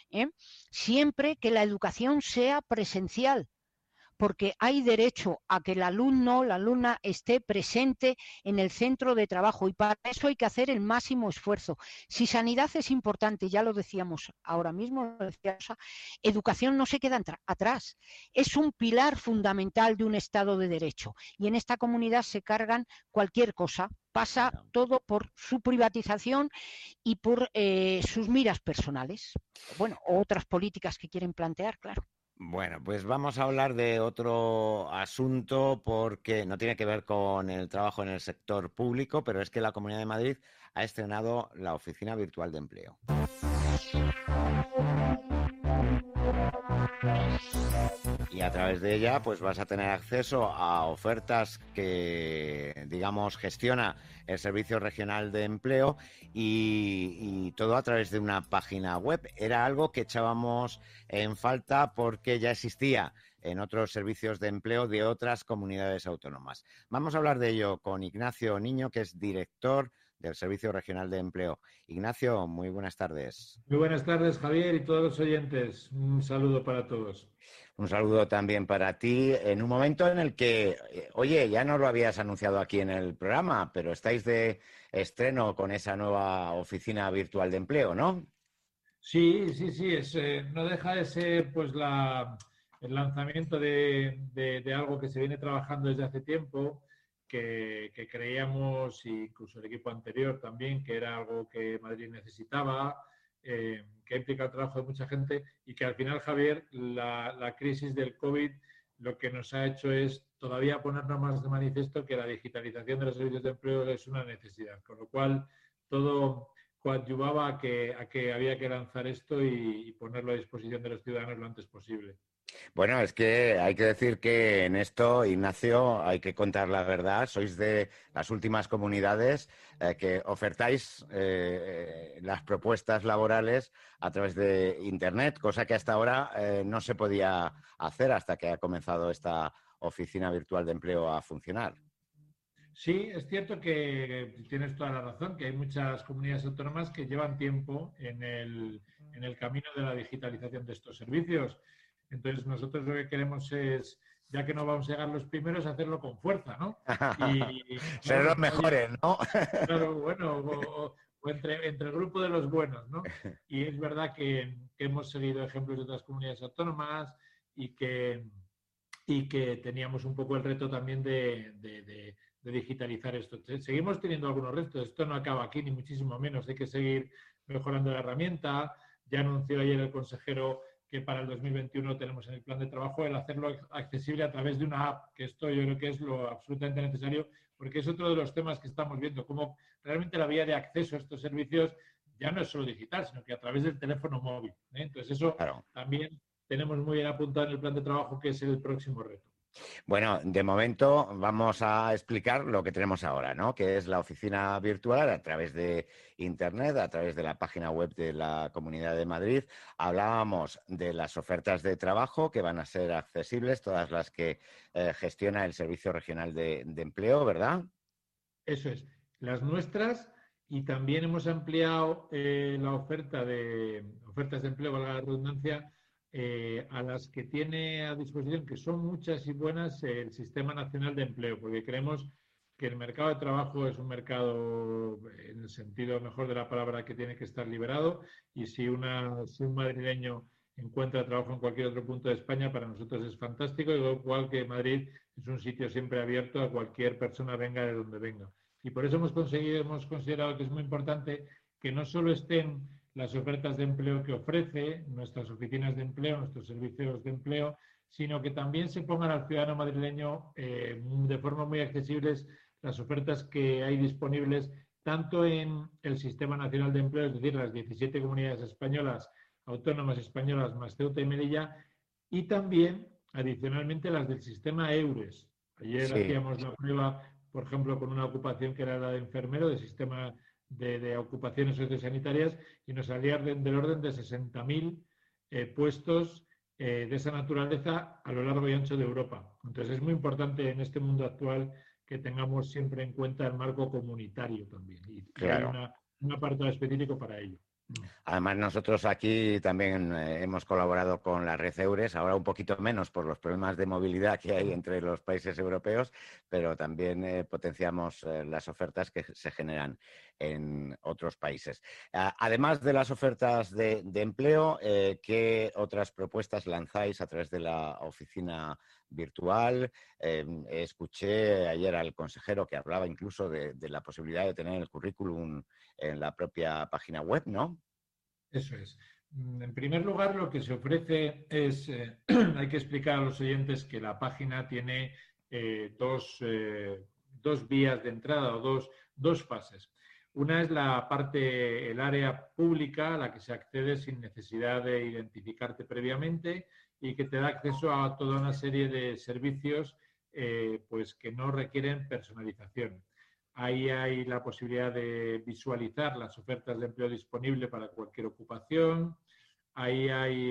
Speaker 6: siempre que la educación sea presencial, porque hay derecho a que el alumno, la alumna esté presente en el centro de trabajo, y para eso hay que hacer el máximo esfuerzo. Si sanidad es importante, ya lo decíamos ahora mismo, educación no se queda atrás. Es un pilar fundamental de un Estado de Derecho, y en esta comunidad se cargan cualquier cosa. Pasa todo por su privatización y por sus miras personales. Bueno, otras políticas que quieren plantear, claro.
Speaker 2: Bueno, pues vamos a hablar de otro asunto porque no tiene que ver con el trabajo en el sector público, pero es que la Comunidad de Madrid ha estrenado la Oficina Virtual de Empleo. Y a través de ella pues vas a tener acceso a ofertas que, digamos, gestiona el Servicio Regional de Empleo y todo a través de una página web. Era algo que echábamos en falta porque ya existía en otros servicios de empleo de otras comunidades autónomas. Vamos a hablar de ello con Ignacio Niño, que es director del Servicio Regional de Empleo. Ignacio, muy buenas tardes.
Speaker 13: Muy buenas tardes, Javier, y todos los oyentes. Un saludo para todos.
Speaker 2: Un saludo también para ti, en un momento en el que, oye, ya no lo habías anunciado aquí en el programa, pero estáis de estreno con esa nueva Oficina Virtual de Empleo, ¿no?
Speaker 13: Sí, no deja de ser pues el lanzamiento de algo que se viene trabajando desde hace tiempo, que creíamos, incluso el equipo anterior también, que era algo que Madrid necesitaba, que implica el trabajo de mucha gente, y que al final, Javier, la crisis del COVID lo que nos ha hecho es todavía ponernos más de manifiesto que la digitalización de los servicios de empleo es una necesidad, con lo cual todo coadyuvaba a que había que lanzar esto y ponerlo a disposición de los ciudadanos lo antes posible.
Speaker 2: Bueno, es que hay que decir que en esto, Ignacio, hay que contar la verdad. Sois de las últimas comunidades que ofertáis las propuestas laborales a través de Internet, cosa que hasta ahora no se podía hacer hasta que ha comenzado esta oficina virtual de empleo a funcionar.
Speaker 13: Sí, es cierto que tienes toda la razón, que hay muchas comunidades autónomas que llevan tiempo en el camino de la digitalización de estos servicios. Entonces, nosotros lo que queremos es, ya que no vamos a llegar los primeros, hacerlo con fuerza, ¿no? Y
Speaker 2: ser los mejores, ¿no?
Speaker 13: Claro, bueno, o entre el grupo de los buenos, ¿no? Y es verdad que hemos seguido ejemplos de otras comunidades autónomas y que teníamos un poco el reto también de digitalizar esto. Seguimos teniendo algunos retos, esto no acaba aquí, ni muchísimo menos, hay que seguir mejorando la herramienta. Ya anunció ayer el consejero que para el 2021 tenemos en el plan de trabajo el hacerlo accesible a través de una app, que esto yo creo que es lo absolutamente necesario, porque es otro de los temas que estamos viendo, cómo realmente la vía de acceso a estos servicios ya no es solo digital, sino que a través del teléfono móvil, ¿eh? Entonces eso también tenemos muy bien apuntado en el plan de trabajo, que es el próximo reto.
Speaker 2: Bueno, de momento vamos a explicar lo que tenemos ahora, ¿no? Que es la oficina virtual a través de Internet, a través de la página web de la Comunidad de Madrid. Hablábamos de las ofertas de trabajo que van a ser accesibles, todas las que gestiona el Servicio Regional de Empleo, ¿verdad?
Speaker 13: Eso es, las nuestras, y también hemos ampliado la ofertas de empleo, valga la redundancia, a las que tiene a disposición, que son muchas y buenas, el Sistema Nacional de Empleo, porque creemos que el mercado de trabajo es un mercado, en el sentido mejor de la palabra, que tiene que estar liberado, y si un madrileño encuentra trabajo en cualquier otro punto de España, para nosotros es fantástico, igual que Madrid es un sitio siempre abierto a cualquier persona, venga de donde venga. Y por eso hemos considerado que es muy importante que no solo estén las ofertas de empleo que ofrece nuestras oficinas de empleo, nuestros servicios de empleo, sino que también se pongan al ciudadano madrileño de forma muy accesibles las ofertas que hay disponibles tanto en el Sistema Nacional de Empleo, es decir, las 17 comunidades españolas, autónomas españolas más Ceuta y Melilla, y también, adicionalmente, las del sistema EURES. Ayer hacíamos la prueba, por ejemplo, con una ocupación que era la de enfermero, del sistema de ocupaciones sociosanitarias, y nos salía del orden de 60.000 puestos de esa naturaleza a lo largo y ancho de Europa. Entonces es muy importante en este mundo actual que tengamos siempre en cuenta el marco comunitario también, y claro, hay un apartado específico para ello.
Speaker 2: Además, nosotros aquí también hemos colaborado con la red EURES, ahora un poquito menos por los problemas de movilidad que hay entre los países europeos, pero también potenciamos las ofertas que se generan en otros países. Además de las ofertas de empleo, ¿qué otras propuestas lanzáis a través de la oficina virtual? Escuché ayer al consejero que hablaba incluso de la posibilidad de tener el currículum en la propia página web, ¿no?
Speaker 13: Eso es. En primer lugar, lo que se ofrece es, hay que explicar a los oyentes que la página tiene dos vías de entrada o dos fases. Una es la parte, el área pública, a la que se accede sin necesidad de identificarte previamente y que te da acceso a toda una serie de servicios pues que no requieren personalización. Ahí hay la posibilidad de visualizar las ofertas de empleo disponible para cualquier ocupación. Ahí hay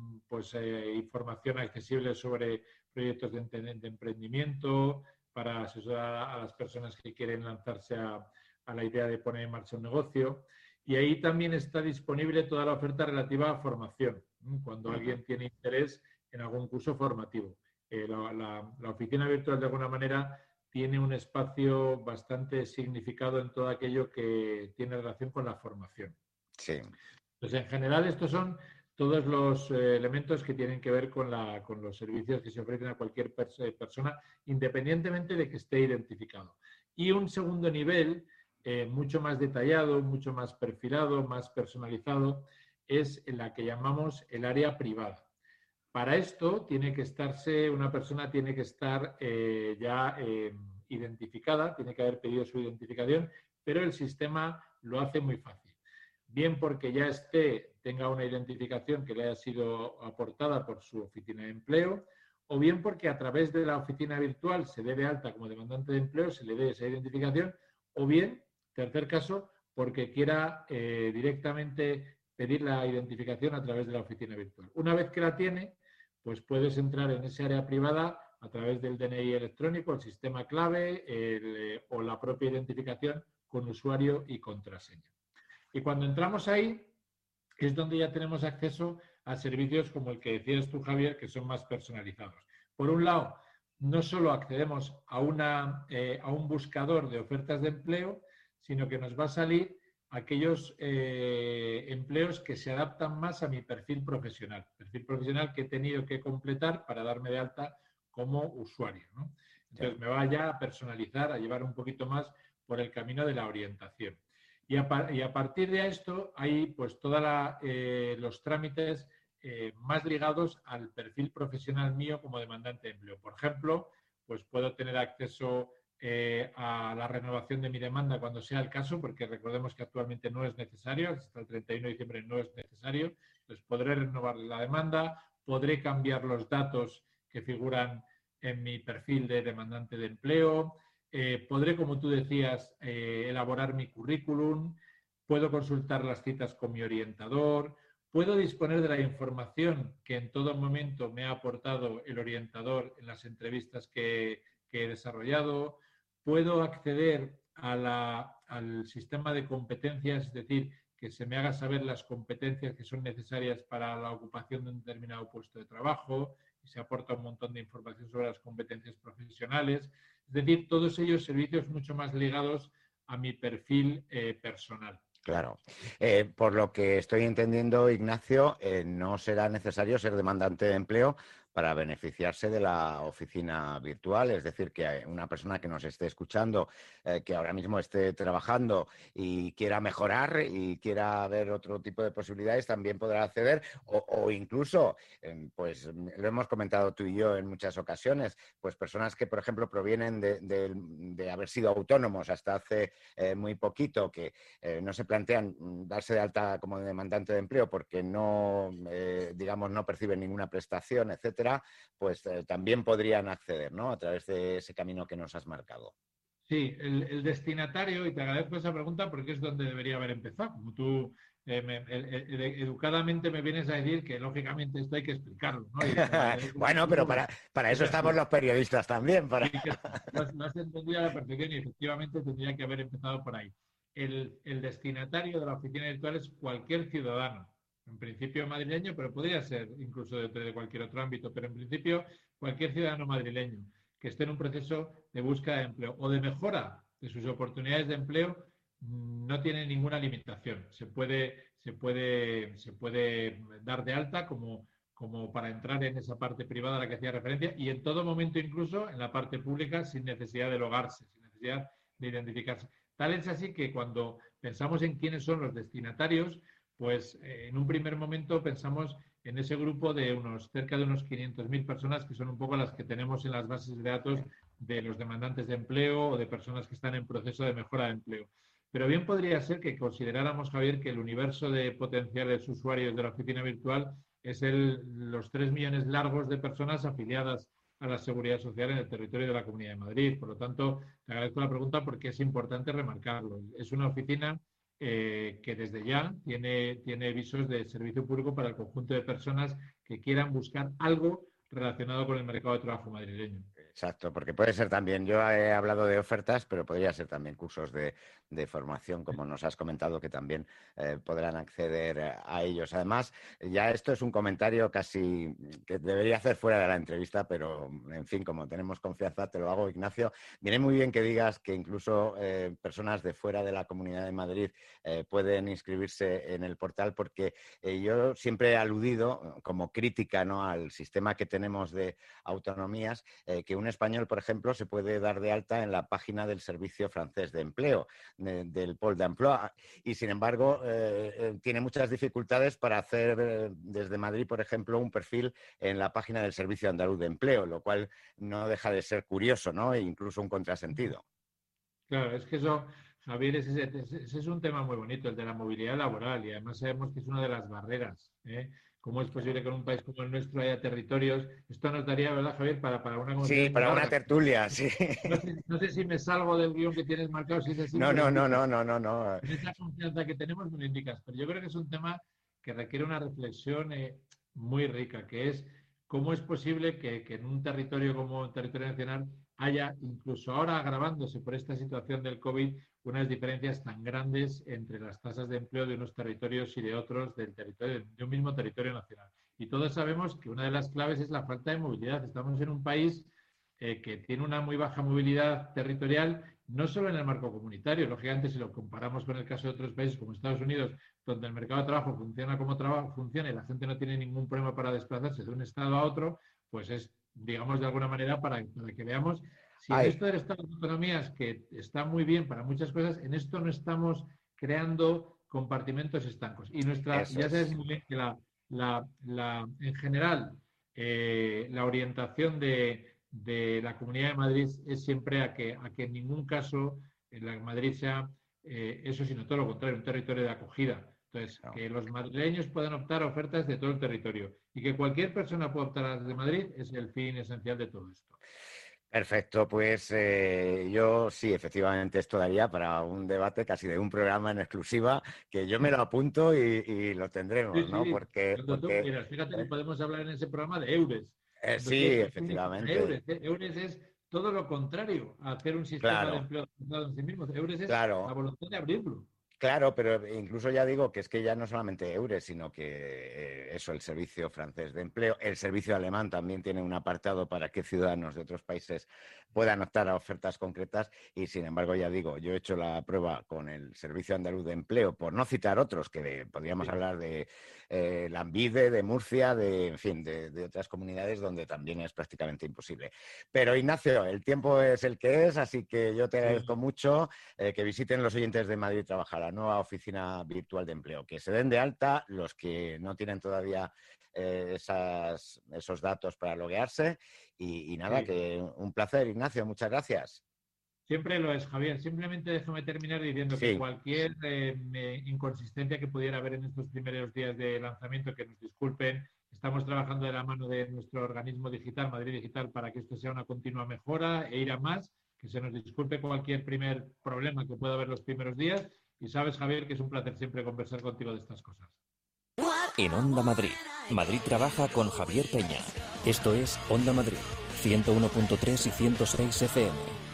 Speaker 13: información accesible sobre proyectos de emprendimiento para asesorar a las personas que quieren lanzarse a la idea de poner en marcha un negocio. Y ahí también está disponible toda la oferta relativa a formación, cuando alguien tiene interés en algún curso formativo. La oficina virtual, de alguna manera, tiene un espacio bastante significado en todo aquello que tiene relación con la formación.
Speaker 2: Sí.
Speaker 13: Entonces, en general, estos son todos los elementos que tienen que ver con los servicios que se ofrecen a cualquier persona, independientemente de que esté identificado. Y un segundo nivel, mucho más detallado, mucho más perfilado, más personalizado, es la que llamamos el área privada. Para esto una persona tiene que estar identificada, tiene que haber pedido su identificación, pero el sistema lo hace muy fácil. bien porque ya tenga una identificación que le haya sido aportada por su oficina de empleo, o bien porque a través de la oficina virtual se dé de alta como demandante de empleo, se le dé esa identificación, o bien, tercer caso, porque quiera directamente pedir la identificación a través de la oficina virtual. Una vez que la tiene, pues puedes entrar en ese área privada a través del DNI electrónico, el sistema clave o la propia identificación con usuario y contraseña. Y cuando entramos ahí es donde ya tenemos acceso a servicios como el que decías tú, Javier, que son más personalizados. Por un lado, no solo accedemos a un buscador de ofertas de empleo, sino que nos va a salir aquellos empleos que se adaptan más a mi perfil profesional que he tenido que completar para darme de alta como usuario, ¿no? Entonces me va ya a personalizar, a llevar un poquito más por el camino de la orientación. Y a partir de esto hay pues todos los trámites más ligados al perfil profesional mío como demandante de empleo. Por ejemplo, pues puedo tener acceso a la renovación de mi demanda cuando sea el caso, porque recordemos que actualmente no es necesario, hasta el 31 de diciembre no es necesario. Entonces podré renovar la demanda, podré cambiar los datos que figuran en mi perfil de demandante de empleo, podré, como tú decías, elaborar mi currículum, puedo consultar las citas con mi orientador, puedo disponer de la información que en todo momento me ha aportado el orientador en las entrevistas que he desarrollado, puedo acceder al sistema de competencias, es decir, que se me haga saber las competencias que son necesarias para la ocupación de un determinado puesto de trabajo, y se aporta un montón de información sobre las competencias profesionales. Es decir, todos ellos servicios mucho más ligados a mi perfil personal.
Speaker 2: Claro. Por lo que estoy entendiendo, Ignacio, no será necesario ser demandante de empleo para beneficiarse de la oficina virtual. Es decir, que una persona que nos esté escuchando, que ahora mismo esté trabajando y quiera mejorar y quiera ver otro tipo de posibilidades, también podrá acceder o incluso, pues lo hemos comentado tú y yo en muchas ocasiones, pues personas que, por ejemplo, provienen de haber sido autónomos hasta hace muy poquito, que no se plantean darse de alta como demandante de empleo porque no, digamos, no perciben ninguna prestación, etcétera, pues también podrían acceder, ¿no?, a través de ese camino que nos has marcado.
Speaker 13: Sí, el destinatario, y te agradezco esa pregunta porque es donde debería haber empezado. Como tú educadamente me vienes a decir que, lógicamente, esto hay que explicarlo, ¿no?
Speaker 2: Bueno, pero para eso estamos los periodistas también.
Speaker 13: Lo has entendido a la perfección y efectivamente tendría que haber empezado por ahí. El destinatario de la oficina virtual es cualquier ciudadano, en principio madrileño, pero podría ser incluso de cualquier otro ámbito, pero en principio cualquier ciudadano madrileño que esté en un proceso de búsqueda de empleo o de mejora de sus oportunidades de empleo, no tiene ninguna limitación. Se puede dar de alta como para entrar en esa parte privada a la que hacía referencia, y en todo momento, incluso en la parte pública, sin necesidad de logarse, sin necesidad de identificarse. Tal es así que cuando pensamos en quiénes son los destinatarios, pues en un primer momento pensamos en ese grupo de cerca de unos 500.000 personas, que son un poco las que tenemos en las bases de datos de los demandantes de empleo o de personas que están en proceso de mejora de empleo. Pero bien podría ser que consideráramos, Javier, que el universo de potenciales usuarios de la oficina virtual es los 3 millones largos de personas afiliadas a la Seguridad Social en el territorio de la Comunidad de Madrid. Por lo tanto, te agradezco la pregunta porque es importante remarcarlo. Es una oficina que desde ya tiene visos de servicio público para el conjunto de personas que quieran buscar algo relacionado con el mercado de trabajo madrileño.
Speaker 2: Exacto, porque puede ser también, yo he hablado de ofertas, pero podría ser también cursos de formación, como nos has comentado, que también podrán acceder a ellos. Además, ya esto es un comentario casi que debería hacer fuera de la entrevista, pero en fin, como tenemos confianza, te lo hago, Ignacio. Viene muy bien que digas que incluso personas de fuera de la Comunidad de Madrid pueden inscribirse en el portal, porque yo siempre he aludido como crítica, ¿no?, al sistema que tenemos de autonomías, que un español, por ejemplo, se puede dar de alta en la página del Servicio Francés de Empleo, del Pôle d'Emploi, y sin embargo tiene muchas dificultades para hacer desde Madrid, por ejemplo, un perfil en la página del Servicio Andaluz de Empleo, lo cual no deja de ser curioso, ¿no?, e incluso un contrasentido.
Speaker 13: Claro, es que eso, Javier, ese es un tema muy bonito, el de la movilidad laboral, y además sabemos que es una de las barreras. ¿Cómo es posible que en un país como el nuestro haya territorios? Esto nos daría, ¿verdad, Javier? Para una conversación.
Speaker 2: Sí, para una tertulia, sí.
Speaker 13: No sé si me salgo del guión que tienes marcado. Si es así,
Speaker 2: No.
Speaker 13: Esa confianza que tenemos me lo indicas. Pero yo creo que es un tema que requiere una reflexión muy rica, que es cómo es posible que en un territorio como el territorio nacional haya, incluso ahora agravándose por esta situación del COVID, unas diferencias tan grandes entre las tasas de empleo de unos territorios y de otros de un mismo territorio nacional. Y todos sabemos que una de las claves es la falta de movilidad. Estamos en un país que tiene una muy baja movilidad territorial, no solo en el marco comunitario. Lógicamente, si lo comparamos con el caso de otros países como Estados Unidos, donde el mercado de trabajo funciona como funciona y la gente no tiene ningún problema para desplazarse de un estado a otro, pues es, digamos, de alguna manera para que veamos si en esto del estado de autonomías, que está muy bien para muchas cosas, en esto no estamos creando compartimentos estancos. Y ya sabes muy bien que en general la orientación de la Comunidad de Madrid es siempre a que en ningún caso Madrid sea eso, sino todo lo contrario, un territorio de acogida. Entonces, que los madrileños puedan optar a ofertas de todo el territorio y que cualquier persona pueda optar a las de Madrid es el fin esencial de todo esto.
Speaker 2: Perfecto, pues yo sí, efectivamente, esto daría para un debate casi de un programa en exclusiva, que yo me lo apunto y lo tendremos,
Speaker 13: sí,
Speaker 2: ¿no? Porque
Speaker 13: mira, fíjate que podemos hablar en ese programa de EURES.
Speaker 2: Sí, efectivamente.
Speaker 13: EURES es todo lo contrario a hacer un sistema de empleo en sí mismo. EURES es la voluntad de abrirlo.
Speaker 2: Claro, pero incluso ya digo que es que ya no solamente EURES, sino que el Servicio Francés de Empleo, el Servicio Alemán también tiene un apartado para que ciudadanos de otros países puedan optar a ofertas concretas y, sin embargo, ya digo, yo he hecho la prueba con el Servicio Andaluz de Empleo, por no citar otros, que podríamos hablar de Lanbide, de Murcia, en fin, de otras comunidades donde también es prácticamente imposible. Pero, Ignacio, el tiempo es el que es, así que yo te agradezco mucho que visiten los oyentes de Madrid Trabaja, la nueva oficina virtual de empleo, que se den de alta los que no tienen todavía esos datos para loguearse y nada, que un placer, Ignacio, muchas gracias.
Speaker 13: Siempre lo es, Javier. Simplemente déjame terminar diciendo que cualquier inconsistencia que pudiera haber en estos primeros días de lanzamiento, que nos disculpen. Estamos trabajando de la mano de nuestro organismo digital, Madrid Digital, para que esto sea una continua mejora e ir a más, que se nos disculpe cualquier primer problema que pueda haber los primeros días. Y sabes, Javier, que es un placer siempre conversar contigo de estas cosas.
Speaker 1: En Onda Madrid, Madrid Trabaja con Javier Peña. Esto es Onda Madrid, 101.3 y 106 FM.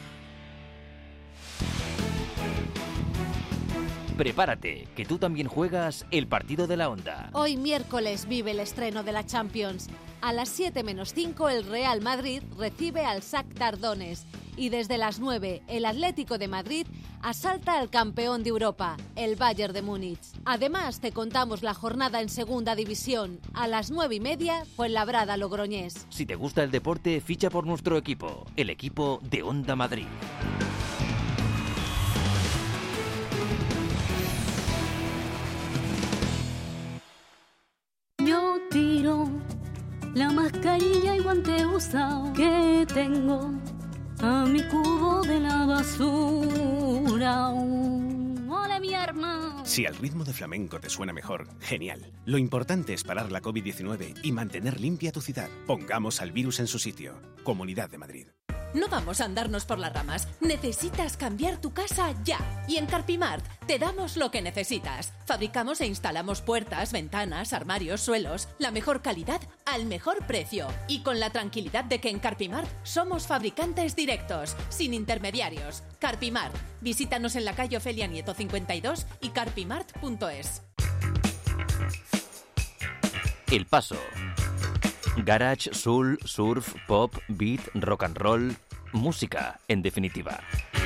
Speaker 7: Prepárate, que tú también juegas el partido de la Onda.
Speaker 11: Hoy miércoles vive el estreno de la Champions. A las 7:05 el Real Madrid recibe al Shakhtar Donetsk. Y desde las 9 el Atlético de Madrid asalta al campeón de Europa, el Bayern de Múnich. Además te contamos la jornada en Segunda División. A las 9:30 Fuenlabrada Logroñés.
Speaker 7: Si te gusta el deporte, ficha por nuestro equipo, el equipo de Onda Madrid.
Speaker 14: Yo tiro la mascarilla y guante usado que tengo a mi cubo de la basura. ¡Ole, mi arma!
Speaker 15: Si al ritmo de flamenco te suena mejor, genial. Lo importante es parar la COVID-19 y mantener limpia tu ciudad. Pongamos al virus en su sitio. Comunidad de Madrid.
Speaker 16: No vamos a andarnos por las ramas. Necesitas cambiar tu casa ya. Y en Carpimart te damos lo que necesitas. Fabricamos e instalamos puertas, ventanas, armarios, suelos. La mejor calidad al mejor precio. Y con la tranquilidad de que en Carpimart somos fabricantes directos, sin intermediarios. Carpimart. Visítanos en la calle Ofelia Nieto 52 y carpimart.es.
Speaker 7: El Paso. Garage, soul, surf, pop, beat, rock and roll, música, en definitiva.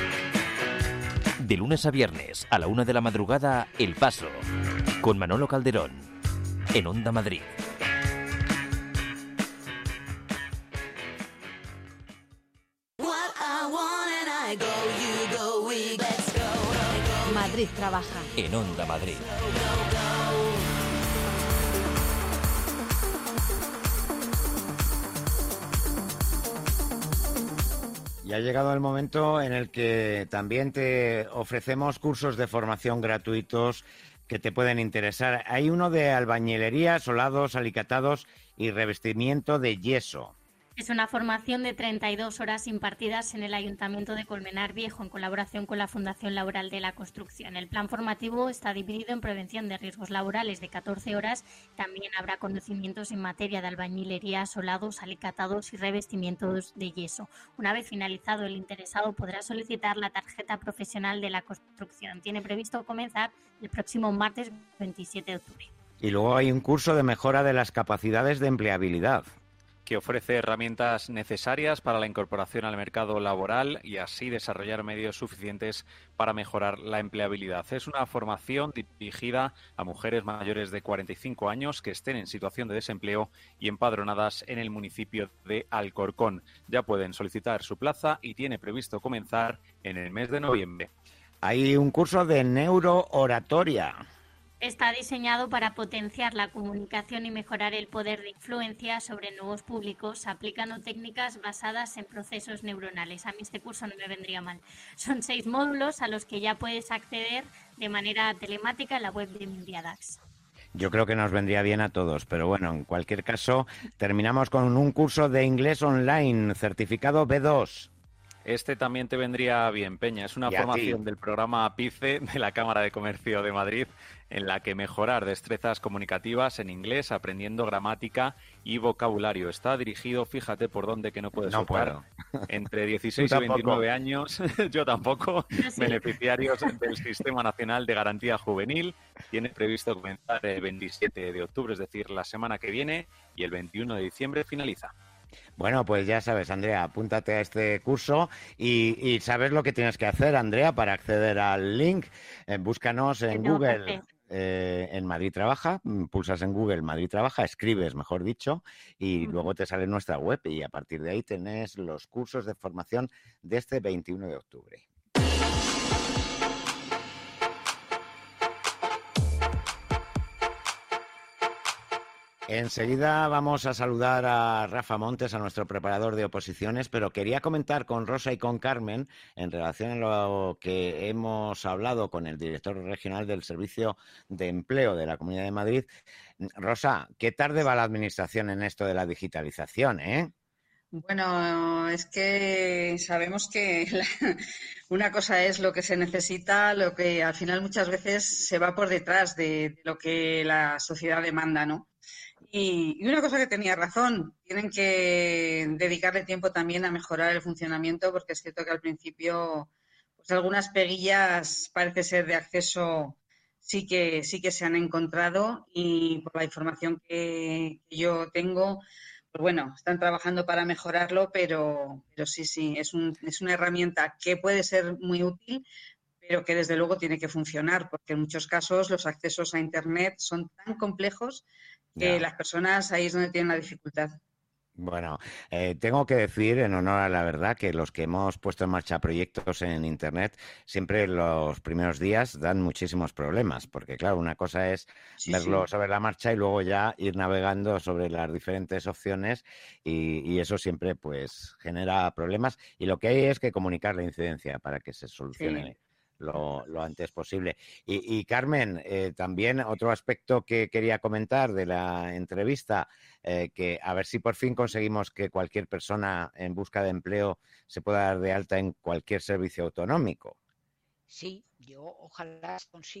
Speaker 7: De lunes a viernes, a la 1 de la madrugada, El Paso, con Manolo Calderón, en Onda Madrid.
Speaker 11: Madrid Trabaja.
Speaker 1: En Onda Madrid.
Speaker 2: Y ha llegado el momento en el que también te ofrecemos cursos de formación gratuitos que te pueden interesar. Hay uno de albañilería, solados, alicatados y revestimiento de yeso.
Speaker 4: Es una formación de 32 horas impartidas en el Ayuntamiento de Colmenar Viejo en colaboración con la Fundación Laboral de la Construcción. El plan formativo está dividido en prevención de riesgos laborales de 14 horas. También habrá conocimientos en materia de albañilería, solados, alicatados y revestimientos de yeso. Una vez finalizado, el interesado podrá solicitar la tarjeta profesional de la construcción. Tiene previsto comenzar el próximo martes 27 de octubre.
Speaker 2: Y luego hay un curso de mejora de las capacidades de empleabilidad,
Speaker 3: que ofrece herramientas necesarias para la incorporación al mercado laboral y así desarrollar medios suficientes para mejorar la empleabilidad. Es una formación dirigida a mujeres mayores de 45 años que estén en situación de desempleo y empadronadas en el municipio de Alcorcón. Ya pueden solicitar su plaza y tiene previsto comenzar en el mes de noviembre.
Speaker 2: Hay un curso de neurooratoria.
Speaker 4: Está diseñado para potenciar la comunicación y mejorar el poder de influencia sobre nuevos públicos, aplicando técnicas basadas en procesos neuronales. A mí este curso no me vendría mal. Son 6 módulos a los que ya puedes acceder de manera telemática en la web de Myndiadax.
Speaker 2: Yo creo que nos vendría bien a todos, pero bueno, en cualquier caso, terminamos con un curso de inglés online, certificado B2.
Speaker 3: Este también te vendría bien, Peña. Es una formación del programa PICE de la Cámara de Comercio de Madrid, en la que mejorar destrezas comunicativas en inglés, aprendiendo gramática y vocabulario. Está dirigido, fíjate por dónde que no puedes soltar, entre 16 y 29 años, yo tampoco, beneficiarios del Sistema Nacional de Garantía Juvenil. Tiene previsto comenzar el 27 de octubre, es decir, la semana que viene, y el 21 de diciembre finaliza.
Speaker 2: Bueno, pues ya sabes, Andrea, apúntate a este curso y sabes lo que tienes que hacer, Andrea, para acceder al link. Búscanos en Google, en Madrid Trabaja, pulsas en Google Madrid Trabaja, escribes, mejor dicho, y luego te sale nuestra web y a partir de ahí tenés los cursos de formación de este 21 de octubre. Enseguida vamos a saludar a Rafa Montes, a nuestro preparador de oposiciones, pero quería comentar con Rosa y con Carmen en relación a lo que hemos hablado con el director regional del Servicio de Empleo de la Comunidad de Madrid. Rosa, ¿qué tarde va la Administración en esto de la digitalización, eh?
Speaker 5: Bueno, es que sabemos que una cosa es lo que se necesita, lo que al final muchas veces se va por detrás de lo que la sociedad demanda, ¿no? Y una cosa que tenía razón, tienen que dedicarle tiempo también a mejorar el funcionamiento, porque es cierto que al principio pues algunas peguillas parece ser de acceso sí que se han encontrado, y por la información que yo tengo, pues bueno, están trabajando para mejorarlo, pero sí, es una herramienta que puede ser muy útil, pero que desde luego tiene que funcionar, porque en muchos casos los accesos a Internet son tan complejos que las personas ahí es donde tienen la dificultad.
Speaker 2: Bueno, tengo que decir, en honor a la verdad, que los que hemos puesto en marcha proyectos en Internet, siempre los primeros días dan muchísimos problemas, porque claro, una cosa es verlo sobre la marcha y luego ya ir navegando sobre las diferentes opciones y eso siempre pues genera problemas, y lo que hay es que comunicar la incidencia para que se solucione lo antes posible. Y Carmen, también otro aspecto que quería comentar de la entrevista, que a ver si por fin conseguimos que cualquier persona en busca de empleo se pueda dar de alta en cualquier servicio autonómico.
Speaker 6: Sí, yo ojalá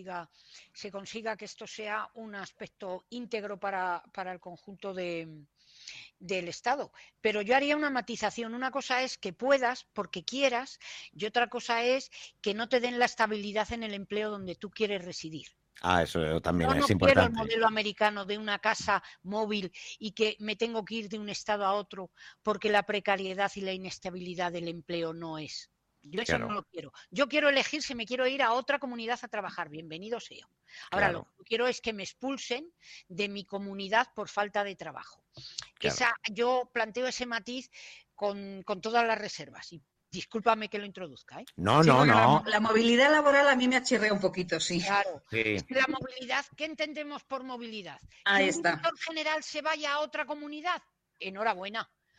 Speaker 6: se consiga que esto sea un aspecto íntegro para el conjunto del Estado. Pero yo haría una matización. Una cosa es que puedas porque quieras, y otra cosa es que no te den la estabilidad en el empleo donde tú quieres residir.
Speaker 2: Eso también es importante.
Speaker 6: Yo no quiero el modelo americano de una casa móvil y que me tengo que ir de un estado a otro porque la precariedad y la inestabilidad del empleo no es. Yo eso no lo quiero. Yo quiero elegir si me quiero ir a otra comunidad a trabajar. Bienvenido sea. Ahora lo que quiero es que me expulsen de mi comunidad por falta de trabajo. Yo planteo ese matiz con todas las reservas. Y discúlpame que lo introduzca, ¿eh?
Speaker 2: No.
Speaker 5: La movilidad laboral a mí me achirrea un poquito, sí.
Speaker 6: Claro. Sí. La movilidad, ¿qué entendemos por movilidad?
Speaker 5: Ahí
Speaker 6: ¿Que
Speaker 5: está.
Speaker 6: un director general se vaya a otra comunidad? Enhorabuena.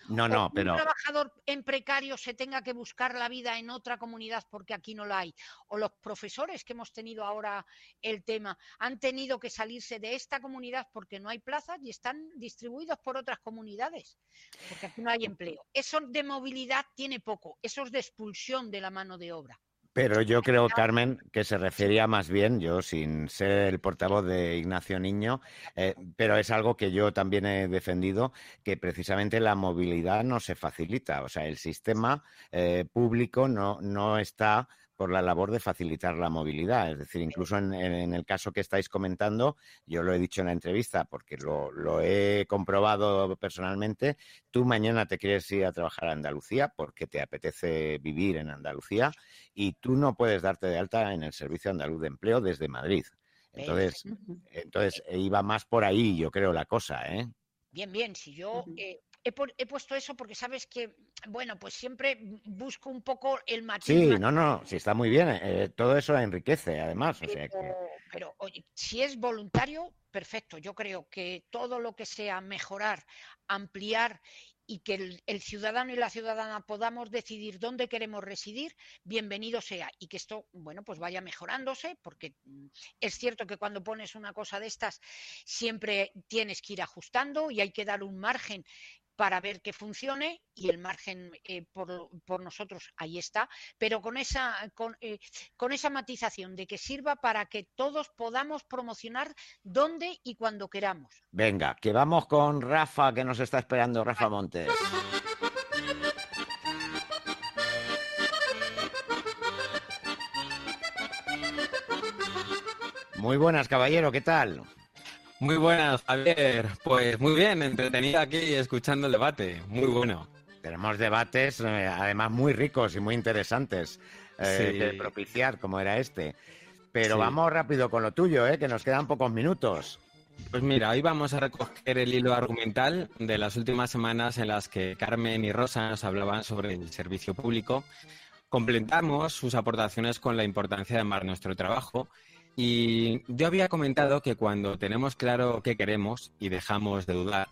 Speaker 2: No, pero...
Speaker 6: un trabajador en precario se tenga que buscar la vida en otra comunidad porque aquí no la hay. O los profesores que hemos tenido ahora el tema han tenido que salirse de esta comunidad porque no hay plazas y están distribuidos por otras comunidades porque aquí no hay empleo. Eso de movilidad tiene poco, eso es de expulsión de la mano de obra.
Speaker 2: Pero yo creo, Carmen, que se refería más bien, yo sin ser el portavoz de Ignacio Niño, pero es algo que yo también he defendido, que precisamente la movilidad no se facilita. O sea, el sistema público no está por la labor de facilitar la movilidad. Es decir, incluso en el caso que estáis comentando, yo lo he dicho en la entrevista porque lo he comprobado personalmente, tú mañana te quieres ir a trabajar a Andalucía porque te apetece vivir en Andalucía y tú no puedes darte de alta en el Servicio Andaluz de Empleo desde Madrid. Entonces iba más por ahí, yo creo, la cosa, ¿eh?
Speaker 6: Bien, si yo... He puesto eso porque sabes que, bueno, pues siempre busco un poco el matiz.
Speaker 2: Sí, sí, está muy bien. Todo eso enriquece, además.
Speaker 6: Pero oye, si es voluntario, perfecto. Yo creo que todo lo que sea mejorar, ampliar y que el ciudadano y la ciudadana podamos decidir dónde queremos residir, bienvenido sea. Y que esto, bueno, pues vaya mejorándose, porque es cierto que cuando pones una cosa de estas siempre tienes que ir ajustando y hay que dar un margen para ver que funcione y el margen por nosotros ahí está, pero con esa matización de que sirva para que todos podamos promocionar donde y cuando queramos.
Speaker 2: Venga, que vamos con Rafa, que nos está esperando, Rafa Montes. Muy buenas, caballero, ¿qué tal?
Speaker 17: Muy buenas, Javier. Pues muy bien, entretenido aquí escuchando el debate. Muy bueno.
Speaker 2: Tenemos debates, además, muy ricos y muy interesantes de propiciar, como era este. Pero vamos rápido con lo tuyo, que nos quedan pocos minutos.
Speaker 17: Pues mira, hoy vamos a recoger el hilo argumental de las últimas semanas en las que Carmen y Rosa nos hablaban sobre el servicio público. Completamos sus aportaciones con la importancia de amar nuestro trabajo. Y yo había comentado que cuando tenemos claro qué queremos y dejamos de dudar,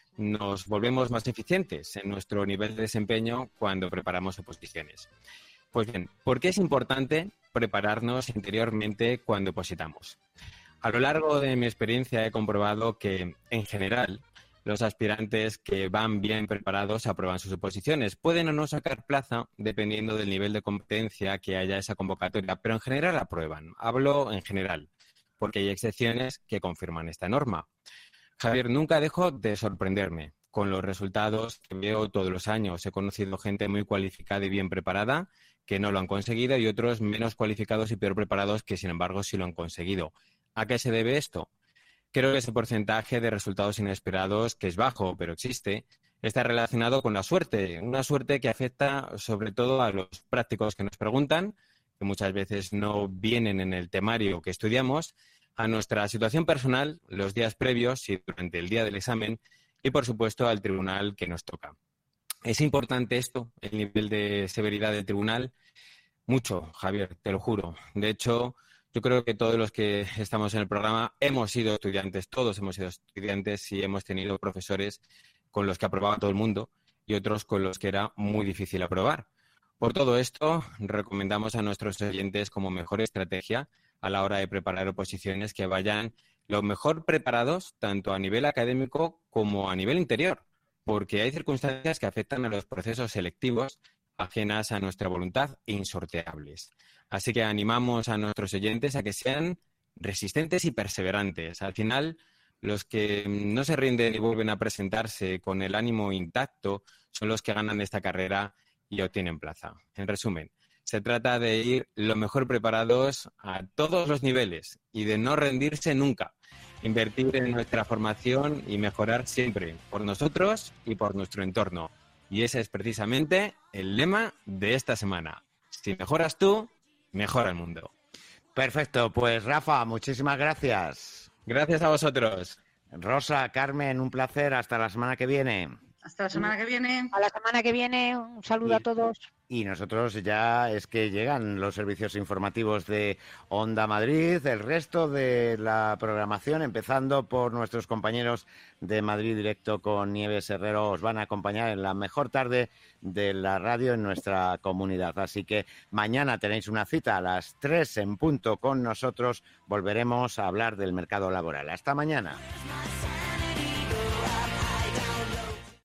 Speaker 17: nos volvemos más eficientes en nuestro nivel de desempeño cuando preparamos oposiciones. Pues bien, ¿por qué es importante prepararnos interiormente cuando opositamos? A lo largo de mi experiencia he comprobado que, en general, los aspirantes que van bien preparados aprueban sus oposiciones. Pueden o no sacar plaza dependiendo del nivel de competencia que haya esa convocatoria, pero en general aprueban. Hablo en general, porque hay excepciones que confirman esta norma. Javier, nunca dejo de sorprenderme con los resultados que veo todos los años. He conocido gente muy cualificada y bien preparada que no lo han conseguido y otros menos cualificados y peor preparados que, sin embargo, sí lo han conseguido. ¿A qué se debe esto? Creo que ese porcentaje de resultados inesperados, que es bajo, pero existe, está relacionado con la suerte. Una suerte que afecta sobre todo a los prácticos que nos preguntan, que muchas veces no vienen en el temario que estudiamos, a nuestra situación personal, los días previos y durante el día del examen, y por supuesto al tribunal que nos toca. ¿Es importante esto, el nivel de severidad del tribunal? Mucho, Javier, te lo juro. De hecho, yo creo que todos los que estamos en el programa hemos sido estudiantes, todos hemos sido estudiantes y hemos tenido profesores con los que aprobaba todo el mundo y otros con los que era muy difícil aprobar. Por todo esto, recomendamos a nuestros oyentes como mejor estrategia a la hora de preparar oposiciones que vayan lo mejor preparados tanto a nivel académico como a nivel interior, porque hay circunstancias que afectan a los procesos selectivos ajenas a nuestra voluntad e insorteables. Así que animamos a nuestros oyentes a que sean resistentes y perseverantes. Al final, los que no se rinden y vuelven a presentarse con el ánimo intacto son los que ganan esta carrera y obtienen plaza. En resumen, se trata de ir lo mejor preparados a todos los niveles y de no rendirse nunca. Invertir en nuestra formación y mejorar siempre, por nosotros y por nuestro entorno. Y ese es precisamente el lema de esta semana. Si mejoras tú, mejora el mundo.
Speaker 2: Perfecto, pues Rafa, muchísimas gracias.
Speaker 17: Gracias a vosotros.
Speaker 2: Rosa, Carmen, un placer. Hasta la semana que viene.
Speaker 5: Hasta la semana que viene.
Speaker 6: A la semana que viene, un saludo a todos.
Speaker 2: Y nosotros ya es que llegan los servicios informativos de Onda Madrid, el resto de la programación, empezando por nuestros compañeros de Madrid Directo con Nieves Herrero, os van a acompañar en la mejor tarde de la radio en nuestra comunidad. Así que mañana tenéis una cita a las 3 en punto con nosotros. Volveremos a hablar del mercado laboral. Hasta mañana.